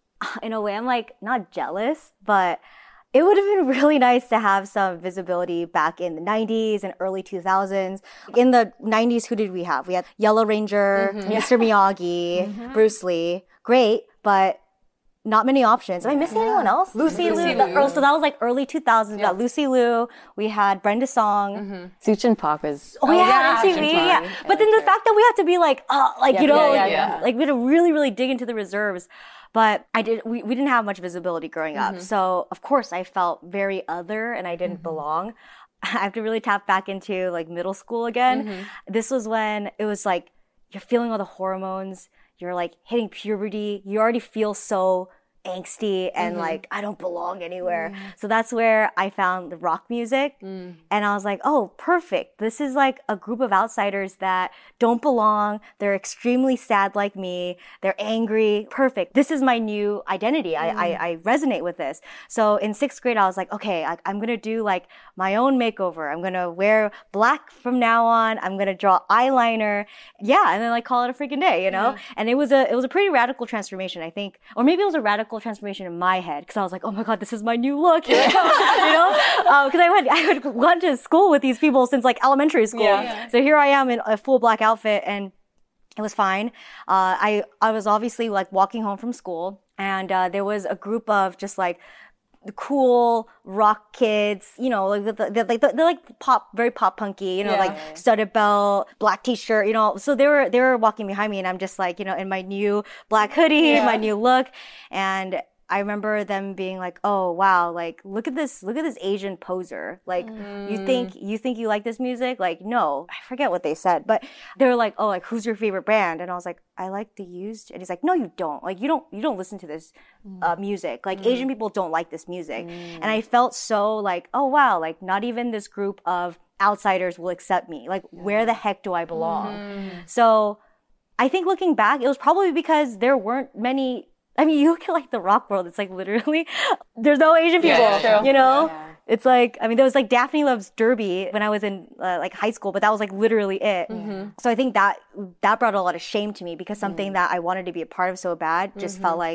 in a way I'm like not jealous, but it would have been really nice to have some visibility back in the nineties and early two thousands. In the nineties, who did we have? We had Yellow Ranger, Mister Miyagi, Bruce Lee. Great, but not many options. Am I missing anyone else? Lucy, Lucy Liu. the- Liu. ear- so that was like early two thousands. We got Lucy Liu. We had Brenda Song. Suchin Park is. Oh, yeah, M T V, Suchin yeah. Park. But then the fact that we had to be like, uh, like, Yeah, you know, yeah, like, yeah, like we had to really, really dig into the reserves. But I did, we, we didn't have much visibility growing up. So of course I felt very other and I didn't belong. I have to really tap back into like middle school again. This was when it was like, you're feeling all the hormones. You're like hitting puberty. You already feel so angsty and like I don't belong anywhere. So that's where I found the rock music and I was like, oh, perfect. This is like a group of outsiders that don't belong. They're extremely sad like me. They're angry. Perfect. This is my new identity. I, I, I resonate with this. So in sixth grade, I was like, okay, I, I'm going to do like my own makeover. I'm going to wear black from now on. I'm going to draw eyeliner. Yeah. And then like call it a freaking day, you know? And it was a, it was a pretty radical transformation, I think. Or maybe it was a radical transformation in my head because I was like, oh my God, this is my new look. You know? you know? Because I went, I had gone to school with these people since like elementary school. Yeah. So here I am in a full black outfit and it was fine. Uh, I, I was obviously like walking home from school and uh, there was a group of just like the cool rock kids, you know, like they're, they're like they're like pop, very pop punky, you know, Yeah. like studded belt, black t-shirt, you know. So they were they were walking behind me, and I'm just like, you know, in my new black hoodie, my new look, and I remember them being like, "Oh wow, like look at this, look at this Asian poser. Like you think you think you like this music? Like no, I forget what they said, but they were like, "Oh, like who's your favorite band?" And I was like, "I like The Used." And he's like, "No, you don't. Like you don't you don't listen to this uh, music. Like Asian people don't like this music." And I felt so like, "Oh wow, like not even this group of outsiders will accept me. Like where the heck do I belong?" So I think looking back, it was probably because there weren't many. I mean, you look at like the rock world, it's like literally, there's no Asian people, Yeah, you know? It's like, I mean, there was like Daphne Loves Derby when I was in uh, like high school, but that was like literally it. So I think that, that brought a lot of shame to me because something that I wanted to be a part of so bad just felt like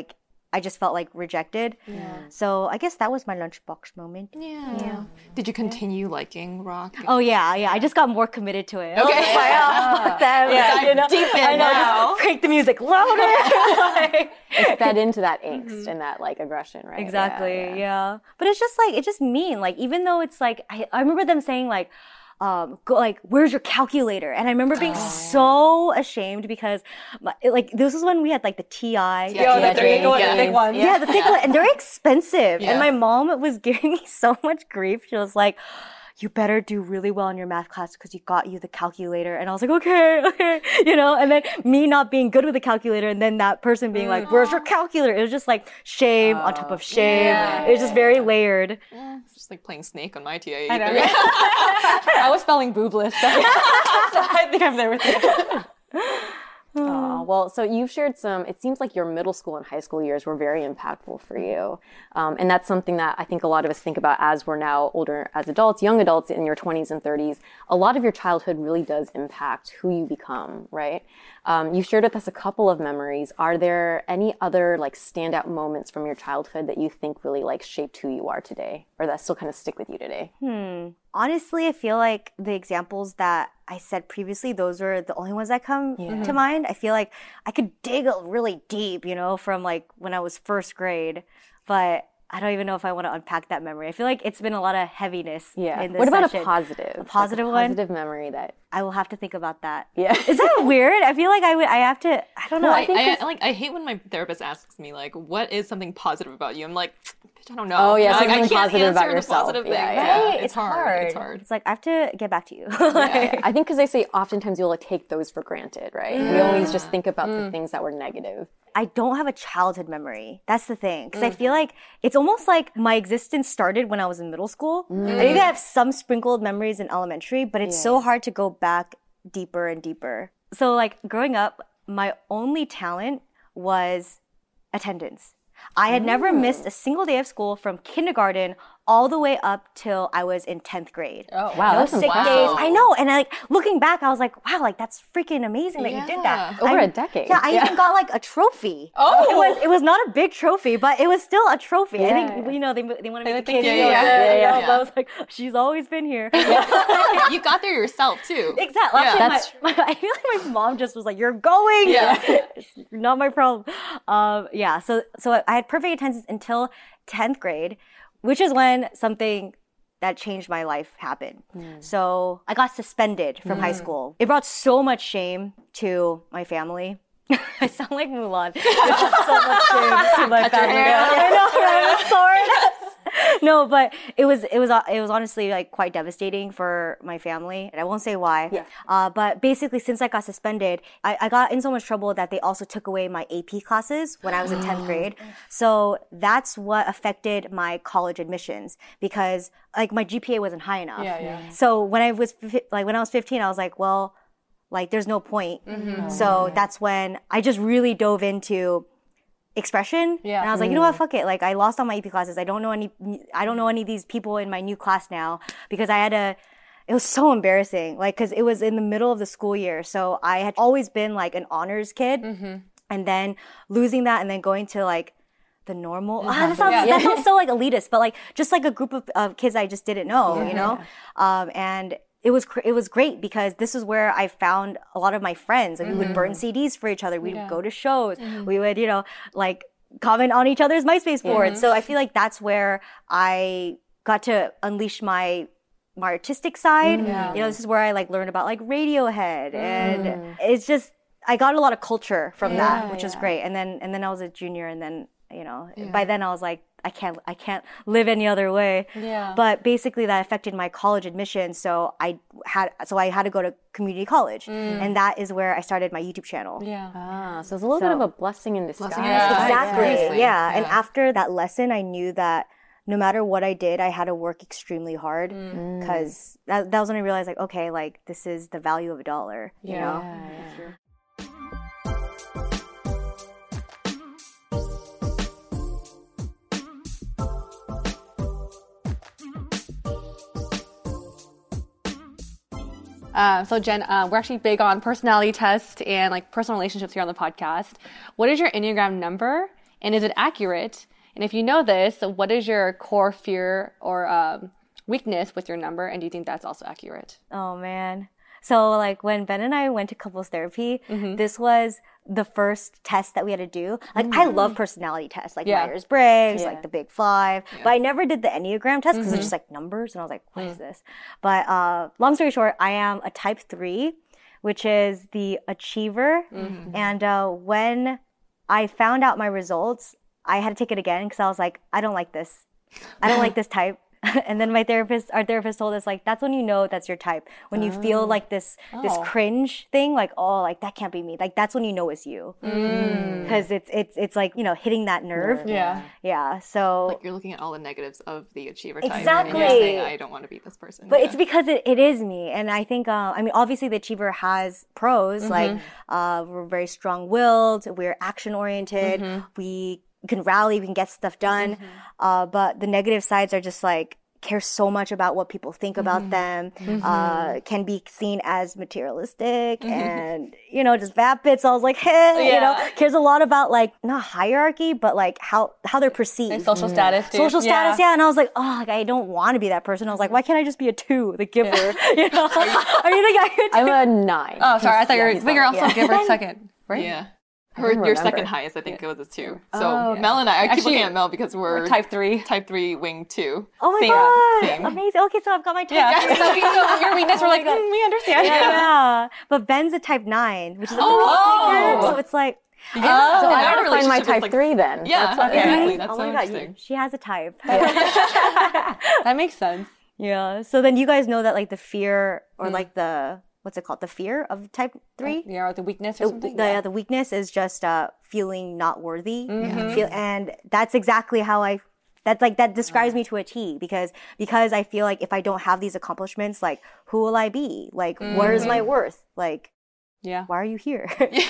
I just felt like rejected. Yeah. So I guess that was my lunchbox moment. Yeah. yeah. Did you continue liking rock? Oh yeah, yeah. I just got more committed to it. Okay. Like, oh, them, yeah, you know, deep in I know, now. just crank the music louder. Like, it fed into that angst mm-hmm. and that like aggression, right? Exactly. Yeah, yeah. yeah. But it's just like it's just mean. Like even though it's like I, I remember them saying like. Um, go, like, where's your calculator? And I remember being oh. so ashamed because, my, like, this was when we had like the T I, yeah, yeah, the thick one, yeah. thick one, yeah, yeah, the thick one, and they're expensive. Yeah. And my mom was giving me so much grief. She was like, "You better do really well in your math class because you got you the calculator." And I was like, "Okay, okay," you know. And then me not being good with the calculator, and then that person being like, "Where's your calculator?" It was just like shame oh. on top of shame. Yeah. It was just very layered. Yeah. It's just like playing Snake on my T I. I know. I was spelling boobless. So I think I'm there with you. Oh, well, so you've shared some, it seems like your middle school and high school years were very impactful for you. Um, and that's something that I think a lot of us think about as we're now older as adults, young adults in your twenties and thirties. A lot of your childhood really does impact who you become, right? Um, you shared with us a couple of memories. Are there any other like standout moments from your childhood that you think really like shaped who you are today or that still kind of stick with you today? Hmm. Honestly, I feel like the examples that I said previously, those are the only ones that come yeah. to mind. I feel like I could dig really deep, you know, from like when I was first grade, but I don't even know if I want to unpack that memory. I feel like it's been a lot of heaviness yeah. in this What about session. a positive? A positive like a one? positive memory that... I will have to think about that. Yeah. Is that weird? I feel like I would, I have to, I don't know. Well, I, think I, I, like, I hate when my therapist asks me, like, what is something positive about you? I'm like, bitch, I don't know. Oh, yeah, like, something I can't positive about answer yourself. The positive yeah, things. yeah. Yeah. Right? It's, It's hard. hard. It's hard. It's like, I have to get back to you. yeah, yeah. I think because they say oftentimes you'll like, take those for granted, right? Yeah. We always just think about mm. the things that were negative. I don't have a childhood memory. That's the thing. Because mm. I feel like it's almost like my existence started when I was in middle school. Mm. I think I have some sprinkled memories in elementary, but it's yeah. so hard to go back deeper and deeper. So like growing up, my only talent was attendance. I had mm. never missed a single day of school from kindergarten all the way up till I was in tenth grade. Oh, wow. No that's sick impressive. days. I know. And I, like looking back, I was like, wow, like that's freaking amazing that yeah. you did that. Over I, a decade. Yeah, I yeah. even got like a trophy. Oh. It was, it was not a big trophy, but it was still a trophy. Yeah, I think, yeah. you know, they, they want to make the think, kids yeah, feel yeah, good. yeah, you know? yeah. But I was like, she's always been here. You got there yourself, too. Exactly. Yeah. Actually, my, my, I feel like my mom just was like, "You're going." Yeah. It's not my problem. Um, yeah. So, so I had perfect attendance until tenth grade, which is when something that changed my life happened. Mm. So I got suspended from mm. high school. It brought so much shame to my family. I sound like Mulan. It brought so much shame to my Cut family. I know, right? I'm sorry. No, but it was it was it was honestly like quite devastating for my family, and I won't say why. Yeah. Uh, but basically, since I got suspended, I, I got in so much trouble that they also took away my A P classes when I was in tenth grade. So that's what affected my college admissions because like my G P A wasn't high enough. Yeah, yeah. So when I was like when I was fifteen, I was like, well, like there's no point. Mm-hmm. So that's when I just really dove into expression. Yeah. And I was like, you know what, fuck it. Like I lost all my A P classes. I don't know any, I don't know any of these people in my new class now because I had to, it was so embarrassing. Like, cause it was in the middle of the school year. So I had always been like an honors kid mm-hmm. and then losing that and then going to like the normal, mm-hmm. ah, that sounds, yeah. that sounds so like elitist, but like just like a group of, of kids I just didn't know, yeah. you know? Um, and It was it was great because this is where I found a lot of my friends. Like, mm-hmm. we would burn C Ds for each other. We'd yeah. go to shows. Mm-hmm. We would, you know, like comment on each other's MySpace boards. Mm-hmm. So I feel like that's where I got to unleash my my artistic side. Mm-hmm. You know, this is where I like learned about like Radiohead, mm-hmm. and it's just I got a lot of culture from yeah, that, which yeah. was great. And then and then I was a junior, and then you know yeah. by then I was like, I can't, I can't live any other way. Yeah. But basically that affected my college admission. So I had, so I had to go to community college. Mm. And that is where I started my YouTube channel. Yeah. Ah, so it's a little so, bit of a blessing in disguise. Yeah. Exactly. Yeah. Yeah. yeah. And after that lesson, I knew that no matter what I did, I had to work extremely hard. Mm. Cause that, that was when I realized like, okay, like this is the value of a dollar, yeah. you know? Yeah, yeah. Uh, so Jen, uh, we're actually big on personality tests and like personal relationships here on the podcast. What is your Enneagram number? And is it accurate? And if you know this, so what is your core fear or um, weakness with your number? And do you think that's also accurate? Oh, man. So, like, when Ben and I went to couples therapy, mm-hmm. this was the first test that we had to do. Like, mm-hmm. I love personality tests, like yeah. Myers-Briggs, yeah. like the Big Five. Yeah. But I never did the Enneagram test because mm-hmm. it's just like numbers. And I was like, what mm-hmm. is this? But uh, long story short, I am a type three, which is the achiever. Mm-hmm. And uh, when I found out my results, I had to take it again because I was like, I don't like this. I don't like this type. And then my therapist, our therapist told us, like, that's when you know that's your type. When you oh. feel like this, oh. this cringe thing, like, oh, like, that can't be me. Like, that's when you know it's you. Because mm. it's, it's, it's like, you know, hitting that nerve. nerve. Yeah. Yeah. So. Like, you're looking at all the negatives of the achiever type. Exactly. And you're saying, I don't want to be this person. But yeah. it's because it, it is me. And I think, uh, I mean, obviously the achiever has pros. Mm-hmm. Like, uh, we're very strong-willed. We're action-oriented. Mm-hmm. We can rally. We can get stuff done. Mm-hmm. Uh, but the negative sides are just like, care so much about what people think about mm-hmm. them, mm-hmm. uh, can be seen as materialistic mm-hmm. and, you know, just vapid. So I was like, hey, yeah. you know, cares a lot about like, not hierarchy, but like how, how they're perceived. And social mm-hmm. status too. Social status, yeah. yeah. And I was like, oh, like, I don't want to be that person. I was like, why can't I just be a two, the giver? Yeah. You know? Are you the guy who I'm a nine. Oh, sorry. I thought yeah, you were, but you're also yeah. a giver second, right? Yeah. Her, your second highest, I think yeah. it was a two. So oh, yeah. Mel and I, I Actually, keep looking at Mel because we're, we're type three. Type three, wing two. Oh my same, god, same. amazing. Okay, so I've got my type. Yeah, so, so your weakness, we're like, mm, we understand. Yeah, yeah. But Ben's a type nine, which is like oh. the peacemaker. So it's like, yeah. oh, so I gotta find my type like, three then. Yeah, That's exactly. That's oh so my god, interesting. you, she has a type. That makes sense. Yeah. So then you guys know that like the fear or mm. like the what's it called? The fear of type three? Yeah, or the weakness or the, something? The, yeah. the weakness is just uh, feeling not worthy. Mm-hmm. Feel, and that's exactly how I, that's like, that describes me to a T because, because I feel like if I don't have these accomplishments, like, who will I be? Like, mm-hmm. where's my worth? Like, yeah. why are you here?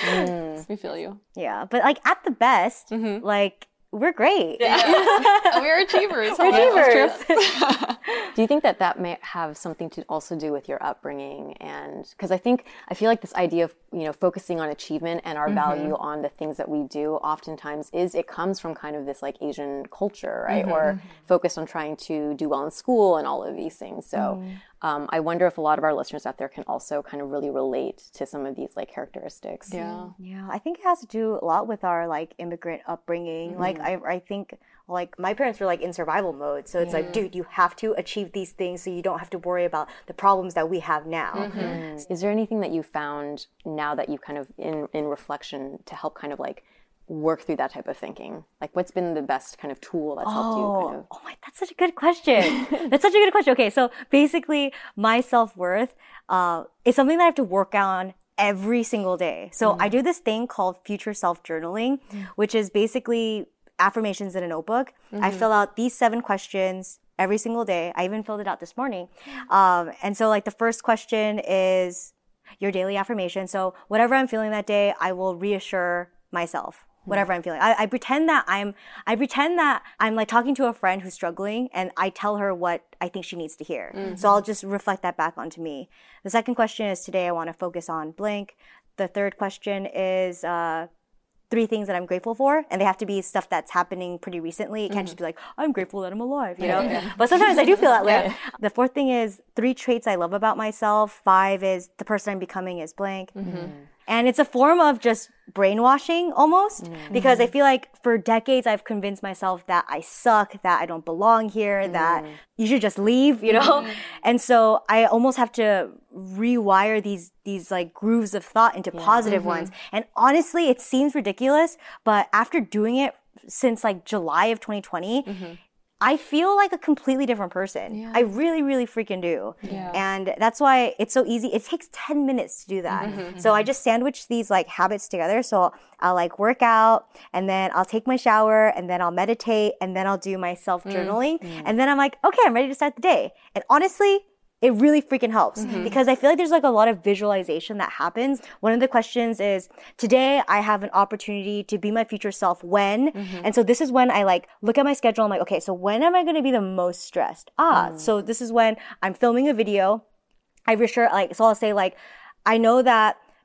mm. We feel you. Yeah. But like at the best, mm-hmm. like, we're great. Yeah. We're achievers. We're achievers. Do you think that that may have something to also do with your upbringing? And because I think, I feel like this idea of, you know, focusing on achievement and our mm-hmm. value on the things that we do oftentimes is it comes from kind of this like Asian culture, right? Mm-hmm. Or focused on trying to do well in school and all of these things. So mm. um, I wonder if a lot of our listeners out there can also kind of really relate to some of these like characteristics. Yeah. Yeah. I think it has to do a lot with our like immigrant upbringing. Mm-hmm. Like I, I think like my parents were like in survival mode. So it's yeah. like, dude, you have to achieve these things so you don't have to worry about the problems that we have now. Mm-hmm. Is there anything that you found now that you kind of in, in reflection to help kind of like work through that type of thinking? Like what's been the best kind of tool that's helped oh, you kind of... Oh my, that's such a good question. That's such a good question. Okay. So basically my self-worth, uh, is something that I have to work on every single day. So mm. I do this thing called future self journaling, mm. which is basically affirmations in a notebook. Mm-hmm. I fill out these seven questions every single day. I even filled it out this morning. Um, and so like the first question is your daily affirmation. So whatever I'm feeling that day, I will reassure myself. Whatever I'm feeling. I, I pretend that I'm, I pretend that I'm like talking to a friend who's struggling and I tell her what I think she needs to hear. Mm-hmm. So I'll just reflect that back onto me. The second question is today I want to focus on blank. The third question is, uh, three things that I'm grateful for, and they have to be stuff that's happening pretty recently. It can't mm-hmm. just be like, I'm grateful that I'm alive, you know? Yeah, yeah. But sometimes I do feel that way. Yeah. The fourth thing is three traits I love about myself. Five is the person I'm becoming is blank. Mm-hmm. And it's a form of just brainwashing almost mm-hmm. because I feel like for decades I've convinced myself that I suck, that I don't belong here, mm-hmm. that you should just leave, you know? Mm-hmm. And so I almost have to rewire these, these like grooves of thought into yeah. positive mm-hmm. ones. And honestly, it seems ridiculous, but after doing it since like July of twenty twenty, mm-hmm. I feel like a completely different person. Yeah. I really, really freaking do. Yeah. And that's why it's so easy. It takes ten minutes to do that. Mm-hmm. So I just sandwich these like habits together. So I'll like work out and then I'll take my shower and then I'll meditate and then I'll do my self-journaling. Mm-hmm. And then I'm like, okay, I'm ready to start the day. And honestly, it really freaking helps mm-hmm. because I feel like there's like a lot of visualization that happens. One of the questions is, today I have an opportunity to be my future self when? Mm-hmm. And so this is when I like look at my schedule. I'm like, okay, so when am I going to be the most stressed? Ah, mm. so this is when I'm filming a video. I reassure, like, so I'll say like, I know that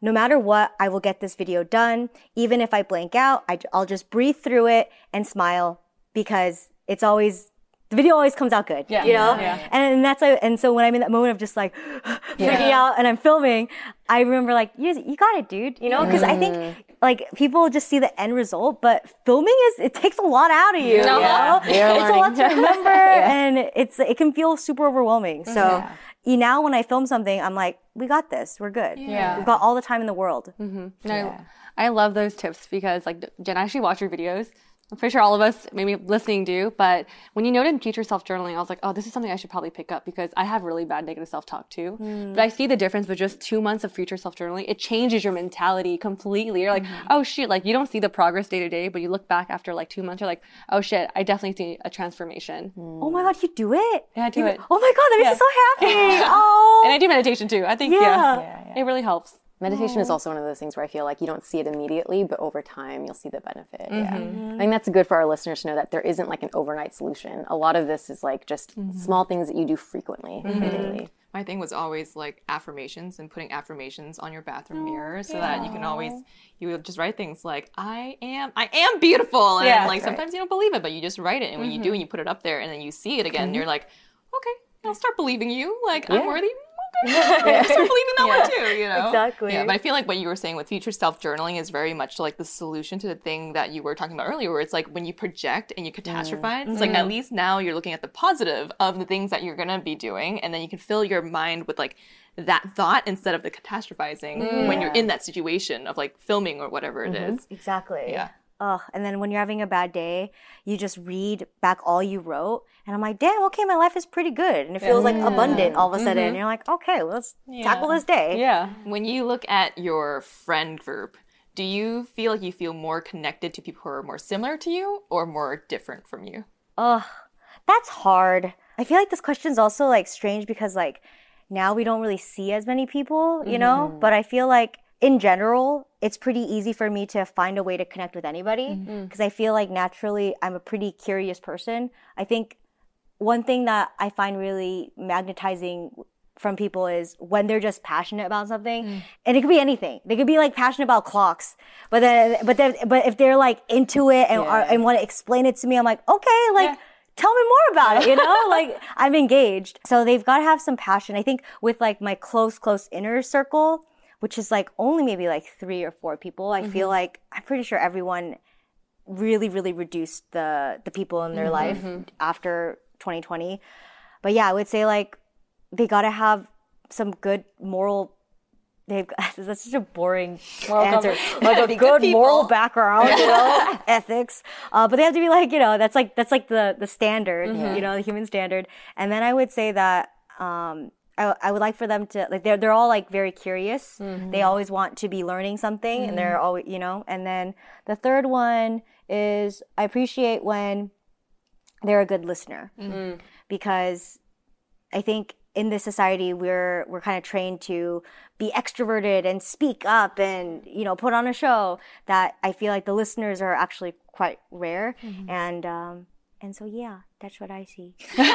no matter what, I will get this video done. Even if I blank out, I, I'll just breathe through it and smile because it's always, the video always comes out good, yeah. you know? Yeah. And, and that's, like, and so when I'm in that moment of just like freaking yeah. out and I'm filming, I remember like, you, you got it, dude, you know? Cause I think like people just see the end result, but filming is, it takes a lot out of you, yeah. you know? Yeah. It's a lot to remember yeah. and it's, it can feel super overwhelming. So yeah. now when I film something, I'm like, we got this. We're good. Yeah. We've got all the time in the world. Mm-hmm. Yeah. I, I love those tips because, like, Jen, I actually watch your videos. I'm pretty sure all of us, maybe listening, do. But when you noted future self-journaling, I was like, oh, this is something I should probably pick up because I have really bad negative self-talk too. Mm. But I see the difference with just two months of future self-journaling. It changes your mentality completely. You're like, mm-hmm. oh, shit. Like, you don't see the progress day to day, but you look back after like two months, you're like, oh, shit, I definitely see a transformation. Mm. Oh my God, you do it? Yeah, I do you, it. Oh my God, that makes yeah. me so happy. Oh. And I do meditation too. I think, yeah, yeah. yeah, yeah. it really helps. Meditation oh. is also one of those things where I feel like you don't see it immediately, but over time you'll see the benefit. Mm-hmm. Yeah. I think that's good for our listeners to know that there isn't like an overnight solution. A lot of this is like just mm-hmm. small things that you do frequently mm-hmm. daily. My thing was always like affirmations and putting affirmations on your bathroom oh, mirror so yeah. that you can always, you would just write things like, I am, I am beautiful. And yeah, like right. sometimes you don't believe it, but you just write it. And when mm-hmm. you do and you put it up there and then you see it again, mm-hmm. you're like, okay, I'll start believing you. Like yeah. I'm worthy. Okay. Yeah. Start believing that yeah. one too, you know? Exactly. Yeah, but I feel like what you were saying with future self-journaling is very much like the solution to the thing that you were talking about earlier, where it's like when you project and you catastrophize, mm. it's like mm. at least now you're looking at the positive of the things that you're going to be doing, and then you can fill your mind with like that thought instead of the catastrophizing mm. when you're in that situation of like filming or whatever it mm-hmm. is. Exactly. Yeah. Ugh, and then when you're having a bad day, you just read back all you wrote, and I'm like, damn, okay, my life is pretty good, and it feels yeah. like abundant all of a sudden. Mm-hmm. And you're like, okay, let's yeah. tackle this day. Yeah. When you look at your friend group, do you feel like you feel more connected to people who are more similar to you or more different from you? Ugh, that's hard. I feel like this question's also like strange because like now we don't really see as many people, you mm-hmm. know, but I feel like in general, it's pretty easy for me to find a way to connect with anybody because mm-hmm. I feel like naturally I'm a pretty curious person. I think one thing that I find really magnetizing from people is when they're just passionate about something, mm. and it could be anything. They could be like passionate about clocks, but then, but then, but if they're like into it and, yeah. are, and want to explain it to me, I'm like, okay, like, yeah. tell me more about it, you know? Like, I'm engaged. So they've got to have some passion. I think with like my close, close inner circle, which is like only maybe like three or four people, I mm-hmm. feel like I'm pretty sure everyone really, really reduced the the people in their mm-hmm. life after twenty twenty. But yeah, I would say like they gotta have some good moral. They've that's such a boring moral answer. Like a good, good moral background, you know, ethics. Uh, but they have to be like you know that's like that's like the the standard, mm-hmm. you know, the human standard. And then I would say that. Um, I, I would like for them to like they're they're all like very curious. Mm-hmm. They always want to be learning something, mm-hmm. and they're always you know. And then the third one is I appreciate when they're a good listener mm-hmm. because I think in this society we're we're kind of trained to be extroverted and speak up and you know put on a show. That I feel like the listeners are actually quite rare, mm-hmm. and um, and so yeah. That's what I see.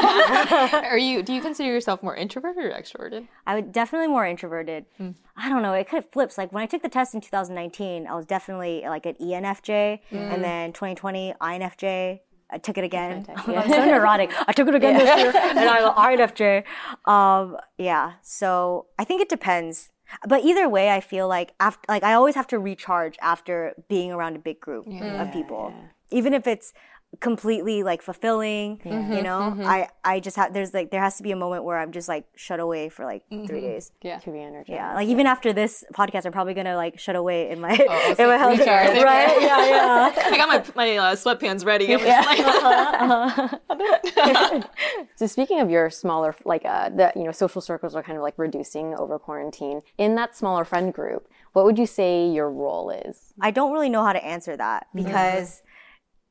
Are you? Do you consider yourself more introverted or extroverted? I would definitely more introverted. Mm. I don't know. It kind of flips. Like when I took the test in two thousand nineteen, I was definitely like an E N F J, mm. and then twenty twenty I N F J. I took it again. Yeah. I'm so neurotic. I took it again yeah. this year, and I'm an I N F J. Um, yeah. So I think it depends. But either way, I feel like after, like I always have to recharge after being around a big group yeah. of people, yeah. even if it's completely like fulfilling, mm-hmm, you know, mm-hmm. I, I just have, there's like, there has to be a moment where I'm just like shut away for like mm-hmm. three days. Yeah. To re-energize. Yeah. Like even after this podcast, I'm probably going to like shut away in my, oh, in my house. Right? Yeah, yeah. I got my, my uh, sweatpants ready. I'm yeah. just like, uh-huh, uh-huh. So speaking of your smaller, like uh, the, you know, social circles are kind of like reducing over quarantine. In that smaller friend group, what would you say your role is? I don't really know how to answer that because mm-hmm.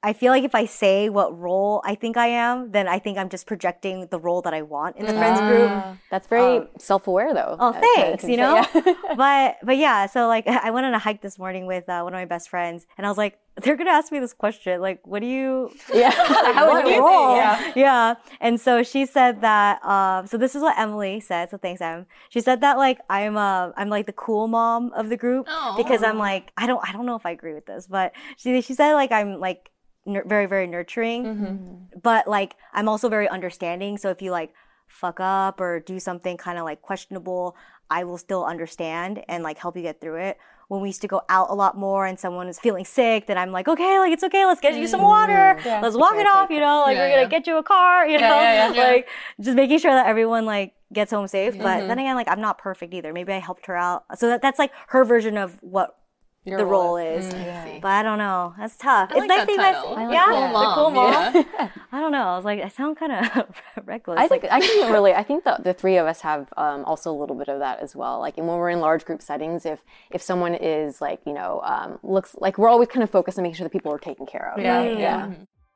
I feel like if I say what role I think I am, then I think I'm just projecting the role that I want in the friends group. That's very Um, self-aware, though. Oh, I- I thanks, can you say, know? yeah. but but yeah, so like I went on a hike this morning with uh, one of my best friends, and I was like, they're gonna ask me this question, like, what do you, Yeah. How what would you role? think? Yeah. Yeah. And so she said that, um, so this is what Emily said, so thanks, Em. She said that like I'm uh, I'm like the cool mom of the group because I'm like, I don't I don't know if I agree with this, but she she said like I'm like nur- very very nurturing, Mm-hmm. but like I'm also very understanding. So if you like fuck up or do something kind of like questionable, I will still understand and like help you get through it. When we used to go out a lot more and someone is feeling sick, then I'm like, okay, like it's okay, let's get you some water, Yeah. let's walk it off, you know, like Yeah, we're gonna yeah. get you a car, you know, yeah, yeah. like just making sure that everyone like gets home safe. But then again, like I'm not perfect either. Maybe I helped her out, so that, that's like her version of what Your the role role is. But I don't know. That's tough. I like that seeing title. I like yeah, cool the cool mom, mom. I don't know. I was like, I sound kind of reckless. I think like, I can really. I think that the three of us have um, also a little bit of that as well. Like, and when we're in large group settings, if if someone is like, you know, um, looks like we're always kind of focused on making sure that people are taken care of. Yeah, right? yeah.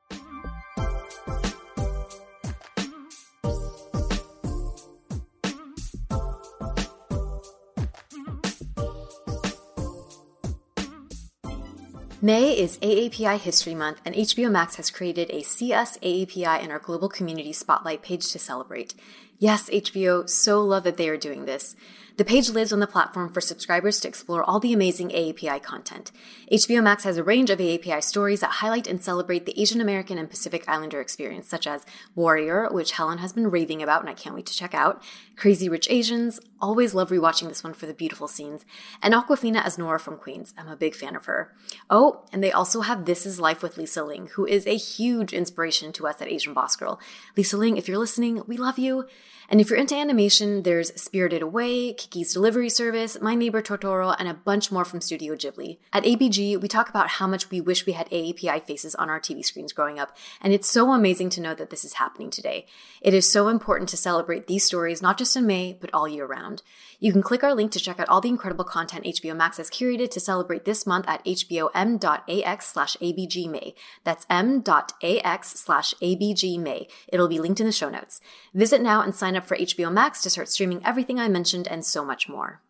May is A A P I History Month, and H B O Max has created a See Us A A P I in our global community spotlight page to celebrate. Yes, H B O so love that they are doing this. The page lives on the platform for subscribers to explore all the amazing A A P I content. H B O Max has a range of A A P I stories that highlight and celebrate the Asian American and Pacific Islander experience, such as Warrior, which Helen has been raving about and I can't wait to check out, Crazy Rich Asians, always love rewatching this one for the beautiful scenes, and Awkwafina as Nora from Queens. I'm a big fan of her. Oh, and they also have This Is Life with Lisa Ling, who is a huge inspiration to us at Asian Boss Girl. Lisa Ling, if you're listening, we love you. And if you're into animation, there's Spirited Away, Kiki's Delivery Service, My Neighbor Totoro, and a bunch more from Studio Ghibli. At A B G, we talk about how much we wish we had A A P I faces on our T V screens growing up, and it's so amazing to know that this is happening today. It is so important to celebrate these stories, not just in May, but all year round. You can click our link to check out all the incredible content H B O Max has curated to celebrate this month at hbom.ax slash abgmay. That's m.ax slash abgmay. It'll be linked in the show notes. Visit now and sign up for H B O Max to start streaming everything I mentioned and so much more.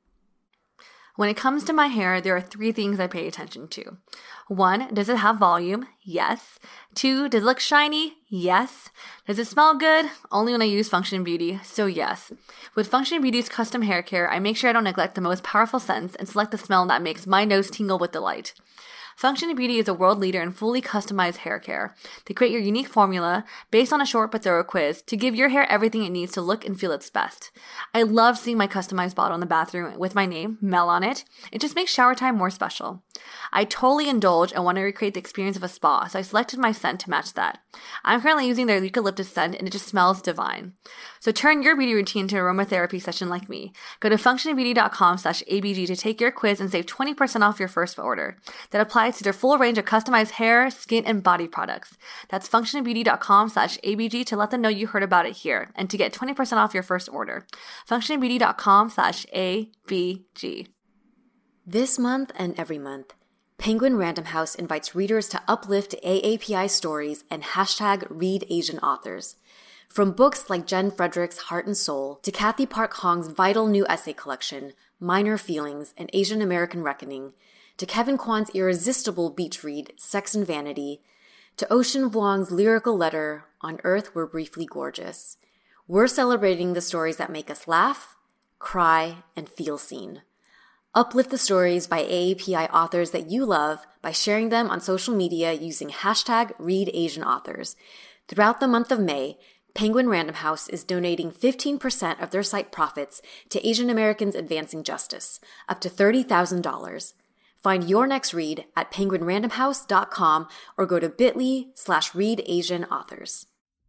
When it comes to my hair, there are three things I pay attention to. One, does it have volume? Yes. Two, does it look shiny? Yes. Does it smell good? Only when I use Function Beauty, so yes. With Function Beauty's custom hair care, I make sure I don't neglect the most powerful scents and select the smell that makes my nose tingle with delight. Function Beauty is a world leader in fully customized hair care. They create your unique formula based on a short but thorough quiz to give your hair everything it needs to look and feel its best. I love seeing my customized bottle in the bathroom with my name, Mel, on it. It just makes shower time more special. I totally indulge and want to recreate the experience of a spa, so I selected my scent to match that. I'm currently using their eucalyptus scent and it just smells divine. So turn your beauty routine into an aromatherapy session like me. Go to functionbeauty.com slash abg to take your quiz and save twenty percent off your first order. That applies to their full range of customized hair, skin, and body products. That's functionbeauty.com slash abg to let them know you heard about it here and to get twenty percent off your first order. functionbeauty.com slash abg. This month and every month, Penguin Random House invites readers to uplift A A P I stories and hashtag read Asian authors. From books like Jen Frederick's Heart and Soul to Kathy Park Hong's vital new essay collection, Minor Feelings, and Asian American Reckoning, to Kevin Kwan's irresistible beach read, Sex and Vanity, to Ocean Vuong's lyrical letter, On Earth We're Briefly Gorgeous. We're celebrating the stories that make us laugh, cry, and feel seen. Uplift the stories by A A P I authors that you love by sharing them on social media using hashtag ReadAsianAuthors. Throughout the month of May, Penguin Random House is donating fifteen percent of their site profits to Asian Americans Advancing Justice, up to thirty thousand dollars. Find your next read at penguin random house dot com or go to bit.ly slash readasianauthors.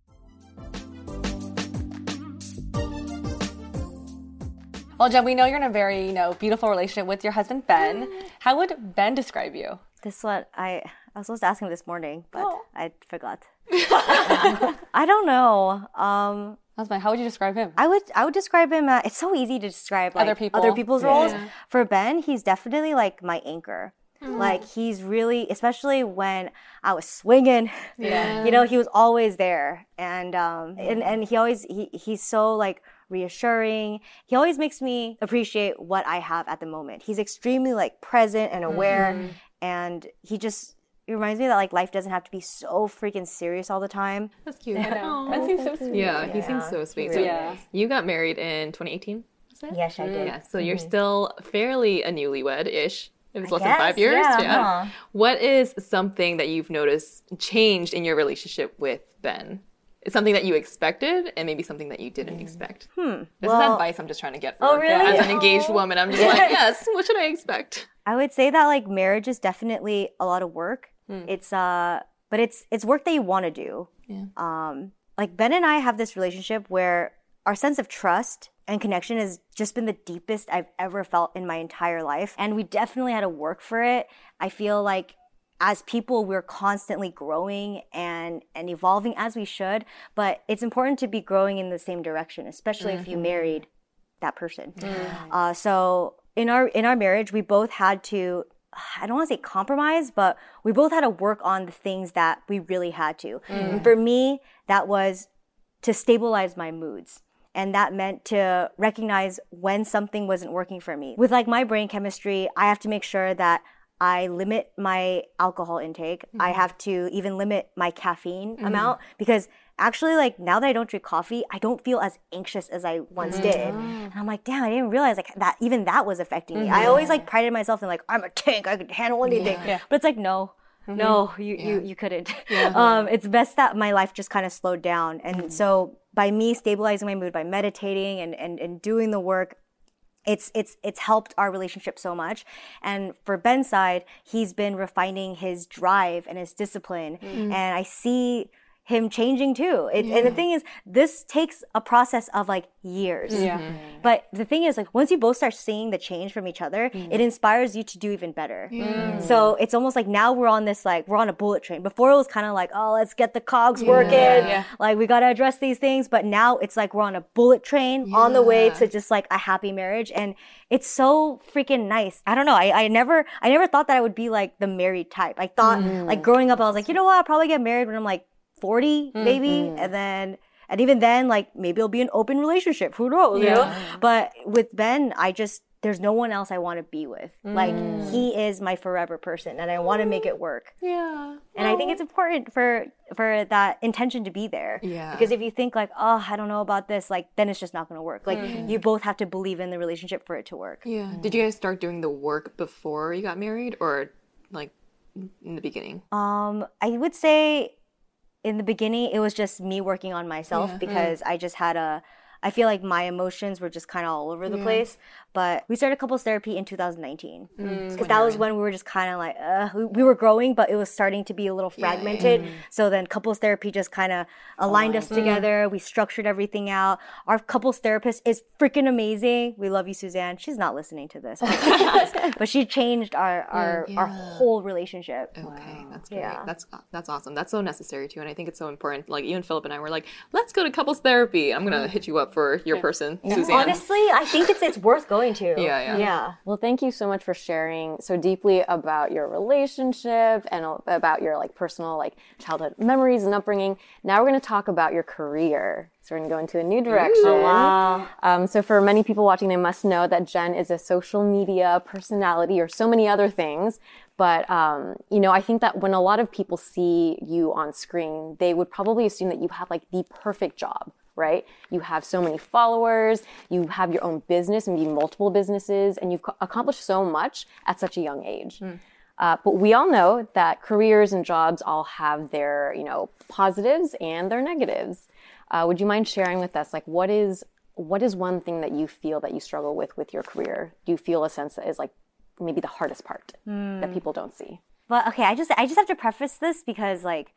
Well, Jen, we know you're in a very, you know, beautiful relationship with your husband, Ben. How would Ben describe you? This one, I, I was supposed to ask him this morning, but Oh. I forgot. I don't know. Um, Husband, how would you describe him? I would I would describe him. Uh, it's so easy to describe like, Other people. other people's Yeah. roles. Yeah. For Ben, he's definitely like my anchor. Mm. Like he's really, especially when I was swinging, yeah. you know, he was always there. And, um, and, and he always, he, he's so like reassuring. He always makes me appreciate what I have at the moment. He's extremely like present and aware. Mm. And he just, it reminds me that like life doesn't have to be so freaking serious all the time. That's cute. Yeah. That seems so sweet. Yeah, he yeah. seems so sweet. So yeah. you got married in twenty eighteen? Yes, I did. Yeah, so you're mm-hmm. still fairly a newlywed-ish. It was I less guess, than five years. Yeah. yeah. Huh. What is something that you've noticed changed in your relationship with Ben? It's something that you expected and maybe something that you didn't mm. expect. Hmm. This well, is advice I'm just trying to get for oh, really? as an engaged woman. I'm just like, yes, what should I expect? I would say that like marriage is definitely a lot of work. Mm. It's uh but it's it's work that you want to do. Yeah. Um like Ben and I have this relationship where our sense of trust and connection has just been the deepest I've ever felt in my entire life. And we definitely had to work for it. I feel like as people, we're constantly growing and, and evolving as we should. But it's important to be growing in the same direction, especially mm-hmm. if you married that person. Mm-hmm. Uh, so in our in our marriage, we both had to, I don't want to say compromise, but we both had to work on the things that we really had to. Mm-hmm. And for me, that was to stabilize my moods. And that meant to recognize when something wasn't working for me. With like my brain chemistry, I have to make sure that I limit my alcohol intake. Mm-hmm. I have to even limit my caffeine mm-hmm. amount because actually like now that I don't drink coffee, I don't feel as anxious as I once mm-hmm. did. And I'm like, damn, I didn't realize like that even that was affecting me. Mm-hmm. I always like prided myself in like, I'm a tank, I could handle anything. Yeah. But it's like, no. Mm-hmm. No, you, yeah. you, you couldn't. Yeah. Um, it's best that my life just kind of slowed down. And mm-hmm. so by me stabilizing my mood, by meditating and, and, and doing the work, it's, it's, it's helped our relationship so much. And for Ben's side, he's been refining his drive and his discipline. Mm-hmm. And I see him changing too. It, yeah. And the thing is, this takes a process of like years. Yeah. Mm-hmm. But the thing is, like, once you both start seeing the change from each other, mm. it inspires you to do even better. Mm. So it's almost like now we're on this, like, we're on a bullet train. Before it was kind of like, oh, let's get the cogs yeah. working. Yeah. Like, we got to address these things. But now it's like we're on a bullet train yeah. on the way to just like a happy marriage. And it's so freaking nice. I don't know. I, I never, I never thought that I would be like the married type. I thought mm. like growing up, I was like, you know what? I'll probably get married when I'm like forty, maybe. Mm-hmm. And then, and even then, like, maybe it'll be an open relationship. Who knows, yeah. you know? But with Ben, I just, there's no one else I want to be with. Mm. Like, he is my forever person, and I want to make it work. Yeah. And oh. I think it's important for, for that intention to be there. Yeah. Because if you think like, oh, I don't know about this, like, then it's just not going to work. Like, mm. you both have to believe in the relationship for it to work. Yeah. Mm. Did you guys start doing the work before you got married, or, like, in the beginning? Um, I would say, in the beginning, it was just me working on myself yeah. because mm. I just had a, I feel like my emotions were just kind of all over the yeah. place. But we started couples therapy in two thousand nineteen. Because mm. that was when we were just kind of like, uh, we, we were growing, but it was starting to be a little fragmented. Yeah, yeah. So then couples therapy just kind of aligned oh, us together. Mm. We structured everything out. Our couples therapist is freaking amazing. We love you, Suzanne. She's not listening to this. But she changed our, our, yeah. our whole relationship. Okay, wow. That's great. Yeah. That's that's awesome. That's so necessary too. And I think it's so important. Like, you and Philip and I were like, let's go to couples therapy. I'm going to hit you up for your person, yeah. Suzanne. Honestly, I think it's it's worth going to. Yeah, yeah. Yeah. Well, thank you so much for sharing so deeply about your relationship and about your like personal like childhood memories and upbringing. Now we're going to talk about your career. So we're going to go into a new direction. Ooh, wow. Um, so for many people watching, they must know that Jen is a social media personality or so many other things. But, um, you know, I think that when a lot of people see you on screen, they would probably assume that you have like the perfect job, right? You have so many followers, you have your own business, maybe multiple businesses, and you've accomplished so much at such a young age. Mm. Uh, but we all know that careers and jobs all have their, you know, positives and their negatives. Uh, would you mind sharing with us, like, what is what is one thing that you feel that you struggle with with your career? Do you feel a sense that is like maybe the hardest part mm. that people don't see? Well, okay, I just I just have to preface this because like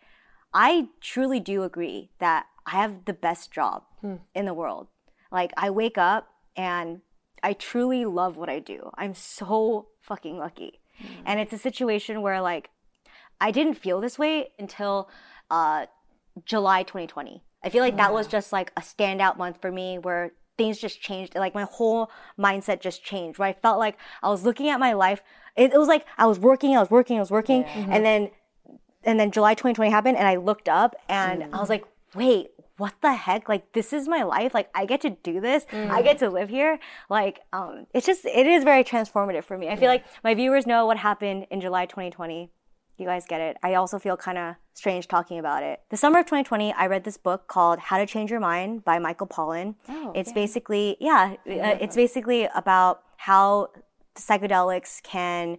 I truly do agree that I have the best job hmm. in the world. Like, I wake up and I truly love what I do. I'm so fucking lucky. Mm. And it's a situation where like I didn't feel this way until uh, July twenty twenty. I feel like that was just like a standout month for me where things just changed. Like my whole mindset just changed, where I felt like I was looking at my life. It, it was like I was working, I was working, I was working. Yeah. Mm-hmm. And then, and then July twenty twenty happened and I looked up and mm. I was like, wait, what the heck? Like, this is my life. Like, I get to do this. Mm. I get to live here. Like, um, it's just, it is very transformative for me. I feel yeah. like my viewers know what happened in July twenty twenty. You guys get it. I also feel kind of strange talking about it. The summer of twenty twenty, I read this book called How to Change Your Mind by Michael Pollan. Oh, it's okay. basically, yeah, uh, it's basically about how psychedelics can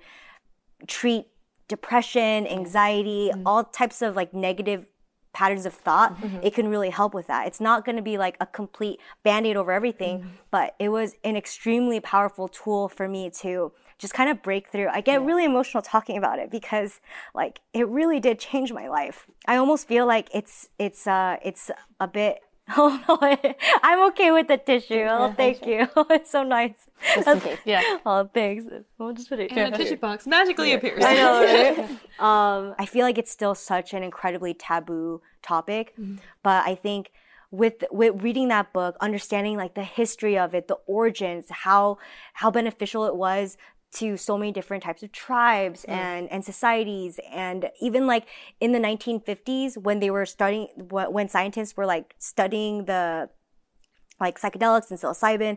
treat depression, anxiety, mm-hmm. all types of like negative patterns of thought. Mm-hmm. It can really help with that. It's not going to be like a complete band-aid over everything, mm-hmm. but it was an extremely powerful tool for me to just kind of break through. I get yeah. really emotional talking about it because like it really did change my life. I almost feel like it's it's uh it's a bit oh no, I'm okay with the tissue. Oh, thank you. It's so nice. Just in case. Yeah. Oh, thanks. We'll just put it here. And a tissue box magically appears. I know, right? um, I feel like it's still such an incredibly taboo topic, mm-hmm. but I think with with reading that book, understanding like the history of it, the origins, how how beneficial it was to so many different types of tribes mm. and, and societies. And even like in the nineteen fifties when they were studying, when scientists were like studying the like psychedelics and psilocybin,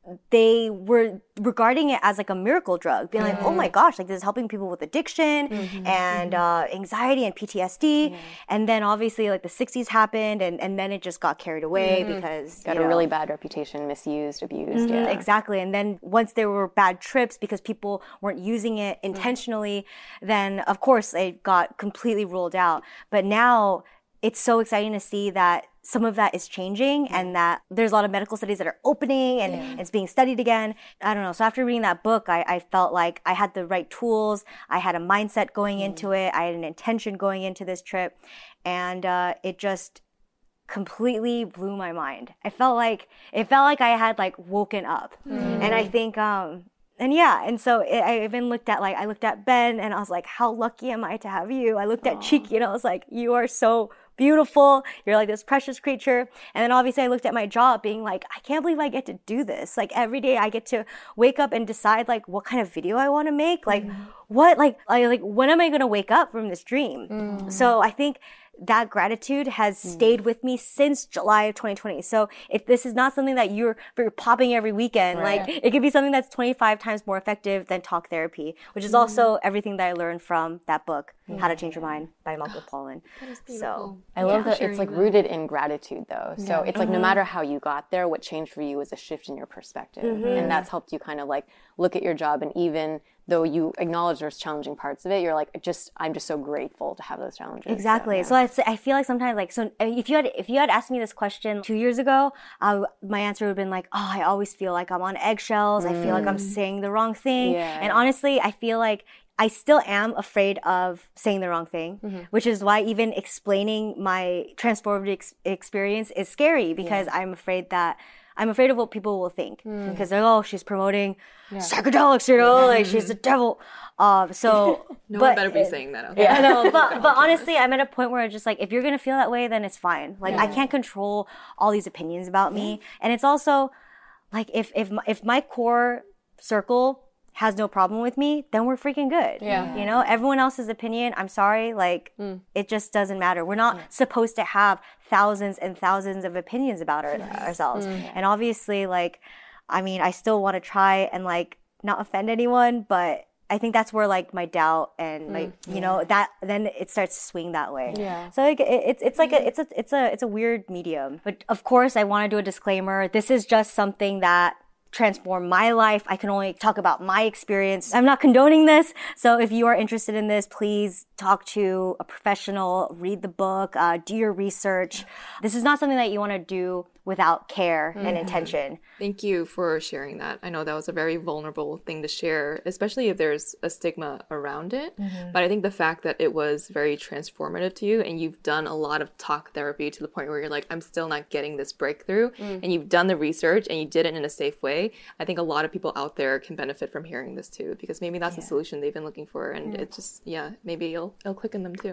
they were regarding it as like a miracle drug, being mm-hmm. like, oh my gosh, like this is helping people with addiction mm-hmm. and mm-hmm. uh, anxiety and P T S D. Yeah. And then obviously like the sixties happened and, and then it just got carried away mm-hmm. because got you a know, really bad reputation, misused, abused. Mm-hmm, yeah. Exactly. And then once there were bad trips because people weren't using it intentionally, mm-hmm. then of course it got completely ruled out. But now it's so exciting to see that some of that is changing yeah. and that there's a lot of medical studies that are opening and yeah. it's being studied again. I don't know. So after reading that book, I, I felt like I had the right tools. I had a mindset going mm. into it. I had an intention going into this trip. And uh, it just completely blew my mind. I felt like, it felt like I had like woken up. Mm. And I think, um, and yeah, and so it, I even looked at like, I looked at Ben and I was like, how lucky am I to have you? I looked at Aww. Cheeky and I was like, you are so beautiful. You're like this precious creature. And then obviously I looked at my job being like, I can't believe I get to do this. Like every day I get to wake up and decide like what kind of video I want to make. Like mm. what, like, I, like when am I going to wake up from this dream? Mm. So I think that gratitude has stayed with me since July of twenty twenty. So if this is not something that you're, you're popping every weekend, right. like it could be something that's twenty-five times more effective than talk therapy, which is mm. also everything that I learned from that book, mm. How to Change Your Mind by Michael Pollan. So I love yeah, that it's like that. Rooted in gratitude though. So yeah. it's like mm-hmm. no matter how you got there, what changed for you was a shift in your perspective. Mm-hmm. And that's helped you kind of like look at your job, and even though you acknowledge there's challenging parts of it, you're like, just, I'm just so grateful to have those challenges. Exactly. So, yeah. so I, I feel like sometimes like, so if you had, if you had asked me this question two years ago, uh, my answer would have been like, oh, I always feel like I'm on eggshells. Mm. I feel like I'm saying the wrong thing. Yeah. And honestly, I feel like I still am afraid of saying the wrong thing, mm-hmm. which is why even explaining my transformative ex- experience is scary, because yeah. I'm afraid that I'm afraid of what people will think, mm. because they're, oh, she's promoting yeah. psychedelics, you know, yeah. like she's the devil. Um, so no but, one better be saying that. Okay. Yeah, I know. But but honestly, I'm at a point where it's just like, if you're gonna feel that way, then it's fine. Like yeah. I can't control all these opinions about me, yeah. and it's also like if if if my core circle has no problem with me, then we're freaking good. Yeah. You know, everyone else's opinion, I'm sorry, like, mm. it just doesn't matter. We're not yeah. supposed to have thousands and thousands of opinions about our, yes. ourselves. Mm. And obviously, like, I mean, I still want to try and, like, not offend anyone, but I think that's where, like, my doubt and, like, mm. you yeah. know, that, then it starts to swing that way. Yeah. So, like, it, it's, it's like a, it's a, it's a, it's a weird medium. But, of course, I want to do a disclaimer. This is just something that transform my life. I can only talk about my experience. I'm not condoning this. So if you are interested in this, please talk to a professional, read the book, uh, do your research. This is not something that you want to do without care mm-hmm. and intention. Thank you for sharing that. I know that was a very vulnerable thing to share, especially if there's a stigma around it. Mm-hmm. But I think the fact that it was very transformative to you, and you've done a lot of talk therapy to the point where you're like, I'm still not getting this breakthrough. Mm. And you've done the research and you did it in a safe way. I think a lot of people out there can benefit from hearing this too, because maybe that's yeah. the solution they've been looking for. And yeah. it just, yeah, maybe it'll, it'll click in them too.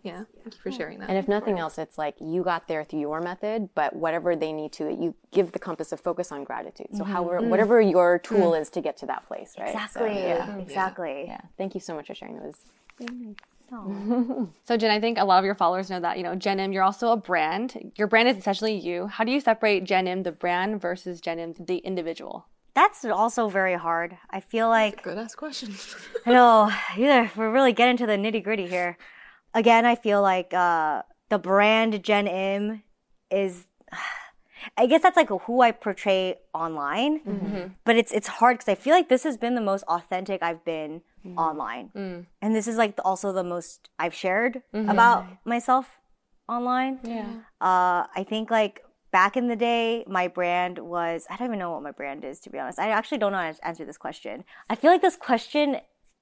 Yeah, thank you for sharing that. And if nothing else, it's like you got there through your method, but whatever they need to, you give the compass of focus on gratitude. So however, whatever your tool is to get to that place, right? Exactly. So, yeah. Exactly. Yeah. Thank you so much for sharing those. So Jen, I think a lot of your followers know that, you know, Jen Im, you're also a brand. Your brand is essentially you. How do you separate Jen Im, the brand, versus Jen Im, the individual? That's also very hard. I feel like Good ass question. I know. Yeah, we're really getting to the nitty gritty here. Again, I feel like uh, the brand Jen Im is, I guess that's like who I portray online. Mm-hmm. But it's it's hard because I feel like this has been the most authentic I've been mm-hmm. online, mm. and this is like also the most I've shared mm-hmm. about myself online. Yeah. Uh, I think like back in the day, my brand was, I don't even know what my brand is, to be honest. I actually don't know how to answer this question. I feel like this question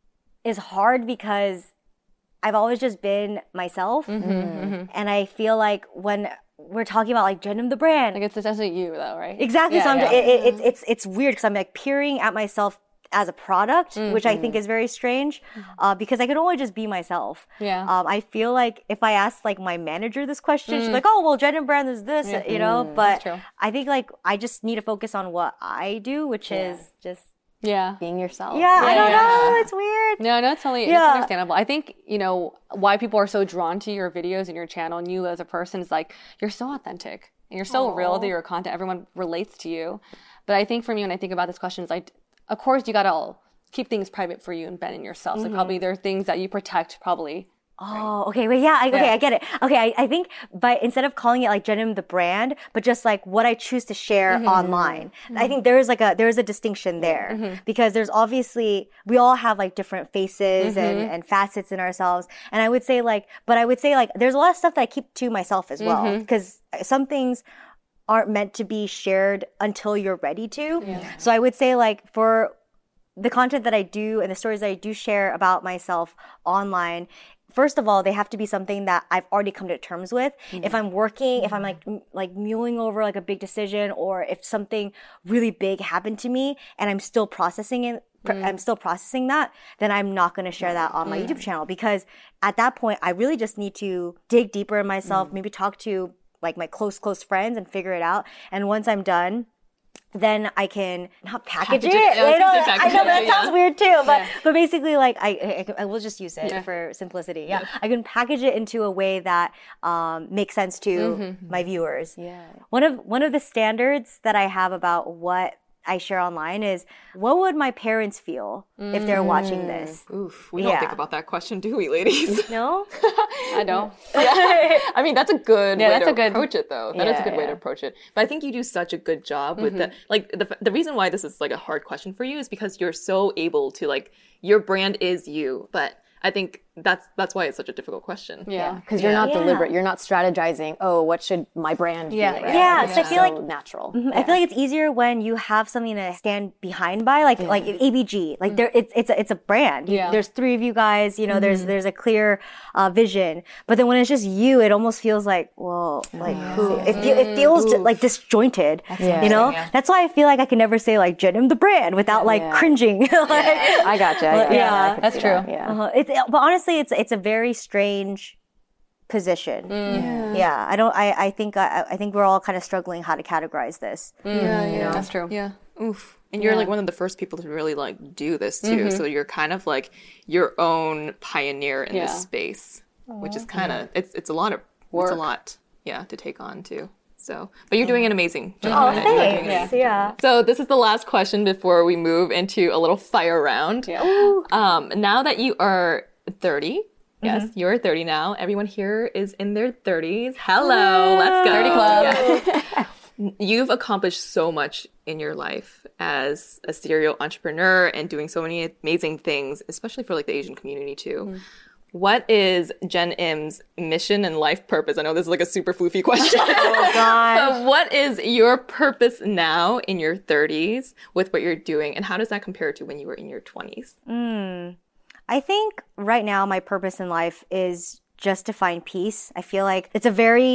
is hard because I've always just been myself. Mm-hmm, mm-hmm. And I feel like when we're talking about like Jen Im the brand. Like it's essentially you though, right? Exactly. Yeah, so I'm, yeah. it, it, it's, it's, it's weird because I'm like peering at myself as a product, mm-hmm. which I think is very strange, uh, because I can only just be myself. Yeah. Um, I feel like if I asked like my manager this question, mm. she's like, "Oh, well, Jen Im brand is this," yeah. you know. Mm, but I think like I just need to focus on what I do, which yeah. is just yeah being yourself. Yeah, yeah I don't yeah. know. It's weird. No, no, it's totally yeah. it's understandable. I think you know why people are so drawn to your videos and your channel and you as a person is like you're so authentic and you're so Aww. real to your content. Everyone relates to you. But I think for me, when I think about this question, is like, of course, you gotta keep things private for you and Ben and yourself. Mm-hmm. So probably there are things that you protect, probably. Oh, okay. Wait, yeah. I, okay, yeah. I get it. Okay, I, I think, but instead of calling it like Jen Im the brand, but just like what I choose to share mm-hmm. online, mm-hmm. I think there is like a there is a distinction there mm-hmm. because there's obviously we all have like different faces mm-hmm. and and facets in ourselves, and I would say like, but I would say like there's a lot of stuff that I keep to myself as well because mm-hmm. some things aren't meant to be shared until you're ready to. Yeah. So I would say like for the content that I do and the stories that I do share about myself online, first of all, they have to be something that I've already come to terms with. Mm-hmm. If I'm working, mm-hmm. if I'm like m- like mulling over like a big decision, or if something really big happened to me and I'm still processing it, pr- mm-hmm. I'm still processing that, then I'm not going to share that on my mm-hmm. YouTube channel, because at that point, I really just need to dig deeper in myself, mm-hmm. maybe talk to like my close, close friends and figure it out. And once I'm done, then I can not package, package it. it. I, know, package I know, that yeah. sounds weird too, but yeah. but basically, like I, I, I will just use it yeah. for simplicity. Yeah. yeah, I can package it into a way that um, makes sense to mm-hmm. my viewers. Yeah, one of one of the standards that I have about what I share online is, what would my parents feel mm. if they're watching this? Oof, we don't yeah. think about that question, do we, ladies? No? I don't. Yeah. I mean, that's a good yeah, way that's to a good, approach it, though. That yeah, is a good yeah. way to approach it. But I think you do such a good job with mm-hmm. the, like, the, the reason why this is, like, a hard question for you is because you're so able to, like, your brand is you, but I think that's that's why it's such a difficult question. Yeah, because yeah. you're not yeah. deliberate. You're not strategizing, oh, what should my brand yeah. be? Right? Yeah, it's so I feel so like natural. Mm-hmm. Yeah. I feel like it's easier when you have something to stand behind by, like yeah. like A B G. Like mm-hmm. there, it's it's a it's a brand. Yeah. There's three of you guys. You know, mm-hmm. there's there's a clear uh, vision. But then when it's just you, it almost feels like, well, like yeah. who? It, fe- it feels just, like disjointed. Yeah. You know, yeah. that's why I feel like I can never say like Jen Im the brand without like yeah. cringing. like, yeah. I gotcha. I gotcha. Yeah, that's true. That. Yeah, uh-huh. it's but honestly, it's it's a very strange position. Mm. Yeah. yeah, I don't. I, I think. I, I think we're all kind of struggling how to categorize this. Mm. Yeah, yeah, know? That's true. Yeah. Oof. And you're yeah. like one of the first people to really like do this too. Mm-hmm. So you're kind of like your own pioneer in yeah. this space, Aww. which is kind of yeah. it's it's a lot of work. It's a lot, yeah, to take on too. So, but you're doing an amazing job. Oh, thanks. Yeah. yeah. So this is the last question before we move into a little fire round. Yeah. Um, now that you are thirty. Yes, mm-hmm. you're thirty now. Everyone here is in their thirties. Hello, let's go. thirty Club. Yes. You've accomplished so much in your life as a serial entrepreneur and doing so many amazing things, especially for like the Asian community too. Mm. What is Jen Im's mission and life purpose? I know this is like a super floofy question. Oh, God. But what is your purpose now in your thirties with what you're doing? And how does that compare to when you were in your twenties? Mm. I think right now my purpose in life is just to find peace. I feel like it's a very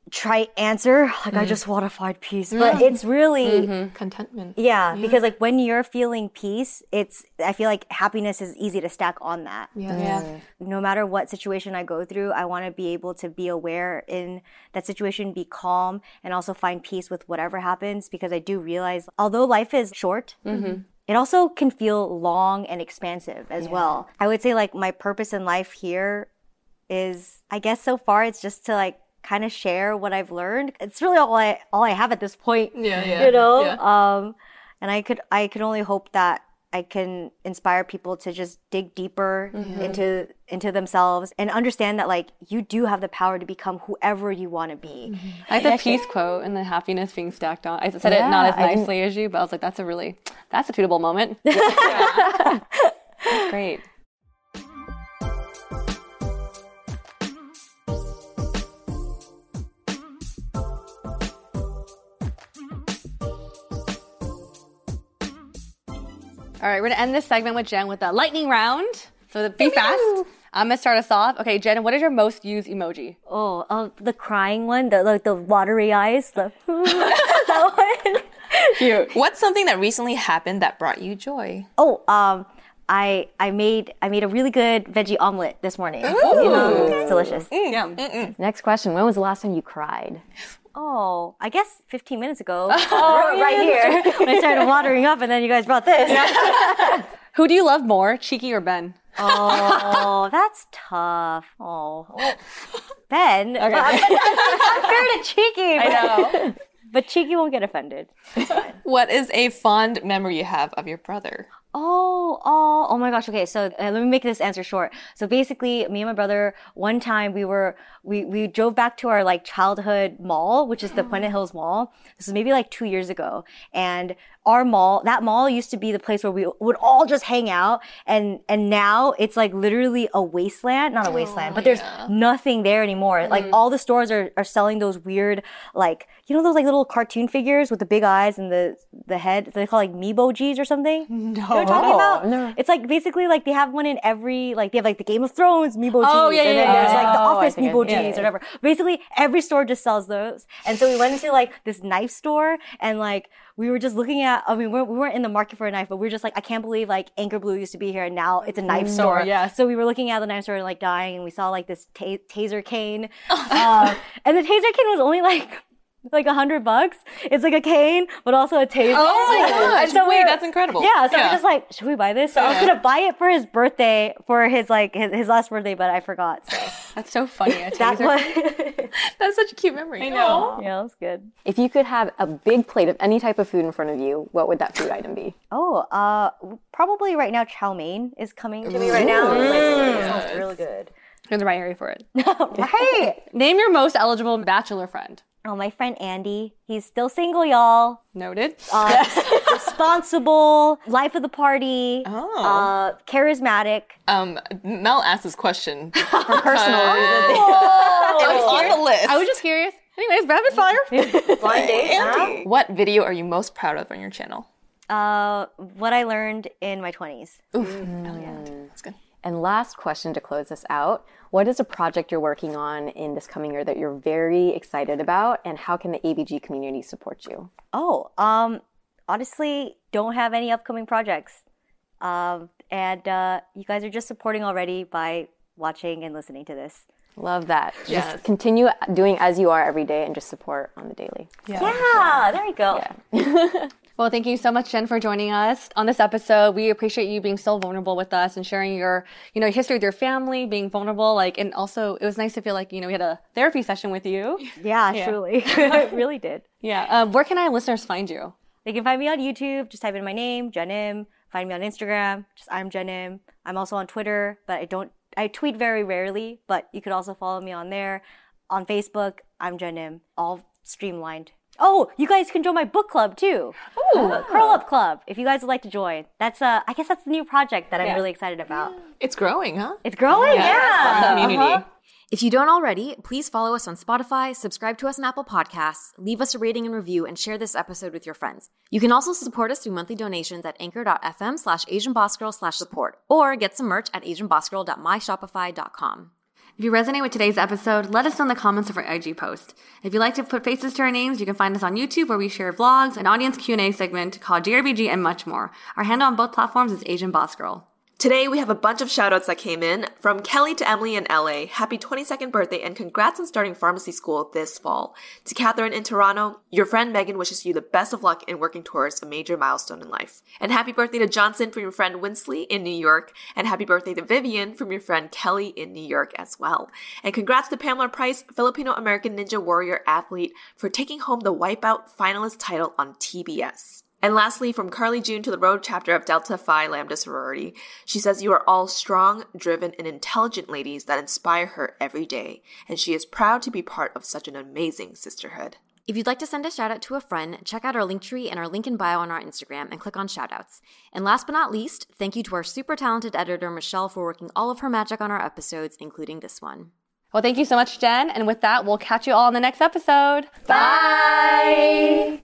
trite answer, like, mm. I just want to find peace. But mm. it's really mm-hmm. contentment. Yeah, yeah, because like when you're feeling peace, it's, I feel like happiness is easy to stack on that. Yeah. yeah. No matter what situation I go through, I want to be able to be aware in that situation, be calm, and also find peace with whatever happens, because I do realize, although life is short, mm-hmm. it also can feel long and expansive as yeah. well. I would say like my purpose in life here is, I guess so far, it's just to like kind of share what I've learned. It's really all I all I have at this point. Yeah, yeah. You know? Yeah. Um and I could I could only hope that I can inspire people to just dig deeper mm-hmm. into into themselves and understand that like you do have the power to become whoever you want to be. Mm-hmm. I like the peace quote and the happiness being stacked on. I said yeah, it not as nicely as you, but I was like, that's a really that's a tweetable moment. Yeah. That's great. All right, we're going to end this segment with Jen with a lightning round. So be fast. I'm going to start us off. Okay, Jen, what is your most used emoji? Oh, uh, the crying one, the like the watery eyes. The that one. Cute. What's something that recently happened that brought you joy? Oh, um, I I made I made a really good veggie omelet this morning. Ooh. You know, it's delicious. Mm, yum. Mm-mm. Next question. When was the last time you cried? Oh, I guess fifteen minutes ago. Oh, right here. When I started watering up and then you guys brought this. Yeah. Who do you love more, Cheeky or Ben? Oh, that's tough. Oh. Ben. Okay. But, but I'm fair to Cheeky. But, I know. But Cheeky won't get offended. What is a fond memory you have of your brother? Oh, oh, oh my gosh. Okay. So uh, let me make this answer short. So basically, me and my brother, one time we were, we, we drove back to our like childhood mall, which is the Puente Hills Mall. This was maybe like two years ago. And our mall, that mall used to be the place where we would all just hang out. And, and now it's like literally a wasteland, not a wasteland, oh, but there's yeah. nothing there anymore. Mm-hmm. Like all the stores are, are selling those weird, like, you know, those like little cartoon figures with the big eyes and the, the head. They call like Meebojis or something. No. You know what I'm talking about? No. It's like basically like they have one in every, like they have like the Game of Thrones Meebojis. Oh, yeah, and then yeah, there's yeah. like the Oh, Office Meebojis yeah, yeah. or whatever. Basically every store just sells those. And so we went into like this knife store and like we were just looking at, I mean, we weren't in the market for a knife, but we were just like, I can't believe like Anchor Blue used to be here and now it's a knife mm, store. Yeah. So we were looking at the knife store and like dying and we saw like this ta- taser cane. uh, and the taser cane was only like, like a hundred bucks. It's like a cane, but also a taser. Oh my gosh. So wait, that's incredible. Yeah. So yeah. we're just like, should we buy this? So yeah. I was going to buy it for his birthday, for his like, his, his last birthday, but I forgot. So. That's so funny. A that was, that's such a cute memory. I know. Yeah, that was good. If you could have a big plate of any type of food in front of you, what would that food item be? Oh, uh, probably right now chow mein is coming to me right now. Mm. Like, it sounds really good. You're in the right area for it. Right. Name your most eligible bachelor friend. Oh, my friend Andy. He's still single, y'all. Noted. Uh, responsible, life of the party, oh. uh, charismatic. Um, Mel asked this question for personal reasons. Oh, it was on the list. I was just curious. Anyways, rapid fire. Blind date. Huh? What video are you most proud of on your channel? Uh, what I learned in my twenties. Oof. Mm. Oh, yeah. That's good. And last question to close this out. What is a project you're working on in this coming year that you're very excited about, and how can the A B G community support you? Oh, um, honestly, don't have any upcoming projects. Um, and uh, you guys are just supporting already by watching and listening to this. Love that. Yes. Just continue doing as you are every day and just support on the daily. Yeah, yeah there you go. Yeah. Well, thank you so much, Jen, for joining us on this episode. We appreciate you being so vulnerable with us and sharing your, you know, history with your family, being vulnerable. Like, and also it was nice to feel like, you know, we had a therapy session with you. Yeah, yeah. Truly. It really did. Yeah. Uh, where can our listeners find you? They can find me on YouTube. Just type in my name, Jen Im. Find me on Instagram. Just I'm Jen Im. I'm also on Twitter, but I don't, I tweet very rarely, but you could also follow me on there. On Facebook, I'm Jen Im. All streamlined. Oh, you guys can join my book club too. Ooh, uh, Curl Up Club. If you guys would like to join, that's uh, I guess that's the new project that I'm yeah. really excited about. It's growing, huh? It's growing, yeah. yeah. Community. Uh-huh. If you don't already, please follow us on Spotify, subscribe to us on Apple Podcasts, leave us a rating and review, and share this episode with your friends. You can also support us through monthly donations at anchor.fm slash Asian Boss Girl slash support, or get some merch at asianbossgirl dot my shopify dot com. If you resonate with today's episode, let us know in the comments of our I G post. If you like to put faces to our names, you can find us on YouTube where we share vlogs, an audience Q and A segment called G R B G, and much more. Our handle on both platforms is Asian Boss Girl. Today, we have a bunch of shoutouts that came in. From Kelly to Emily in L A, happy twenty-second birthday and congrats on starting pharmacy school this fall. To Catherine in Toronto, your friend Megan wishes you the best of luck in working towards a major milestone in life. And happy birthday to Johnson from your friend Winsley in New York. And happy birthday to Vivian from your friend Kelly in New York as well. And congrats to Pamela Price, Filipino-American Ninja Warrior athlete, for taking home the Wipeout finalist title on T B S. And lastly, from Carly June to the Road chapter of Delta Phi Lambda Sorority, she says you are all strong, driven, and intelligent ladies that inspire her every day, and she is proud to be part of such an amazing sisterhood. If you'd like to send a shout out to a friend, check out our Linktree and our link in bio on our Instagram and click on shoutouts. And last but not least, thank you to our super talented editor, Michelle, for working all of her magic on our episodes, including this one. Well, thank you so much, Jen. And with that, we'll catch you all in the next episode. Bye!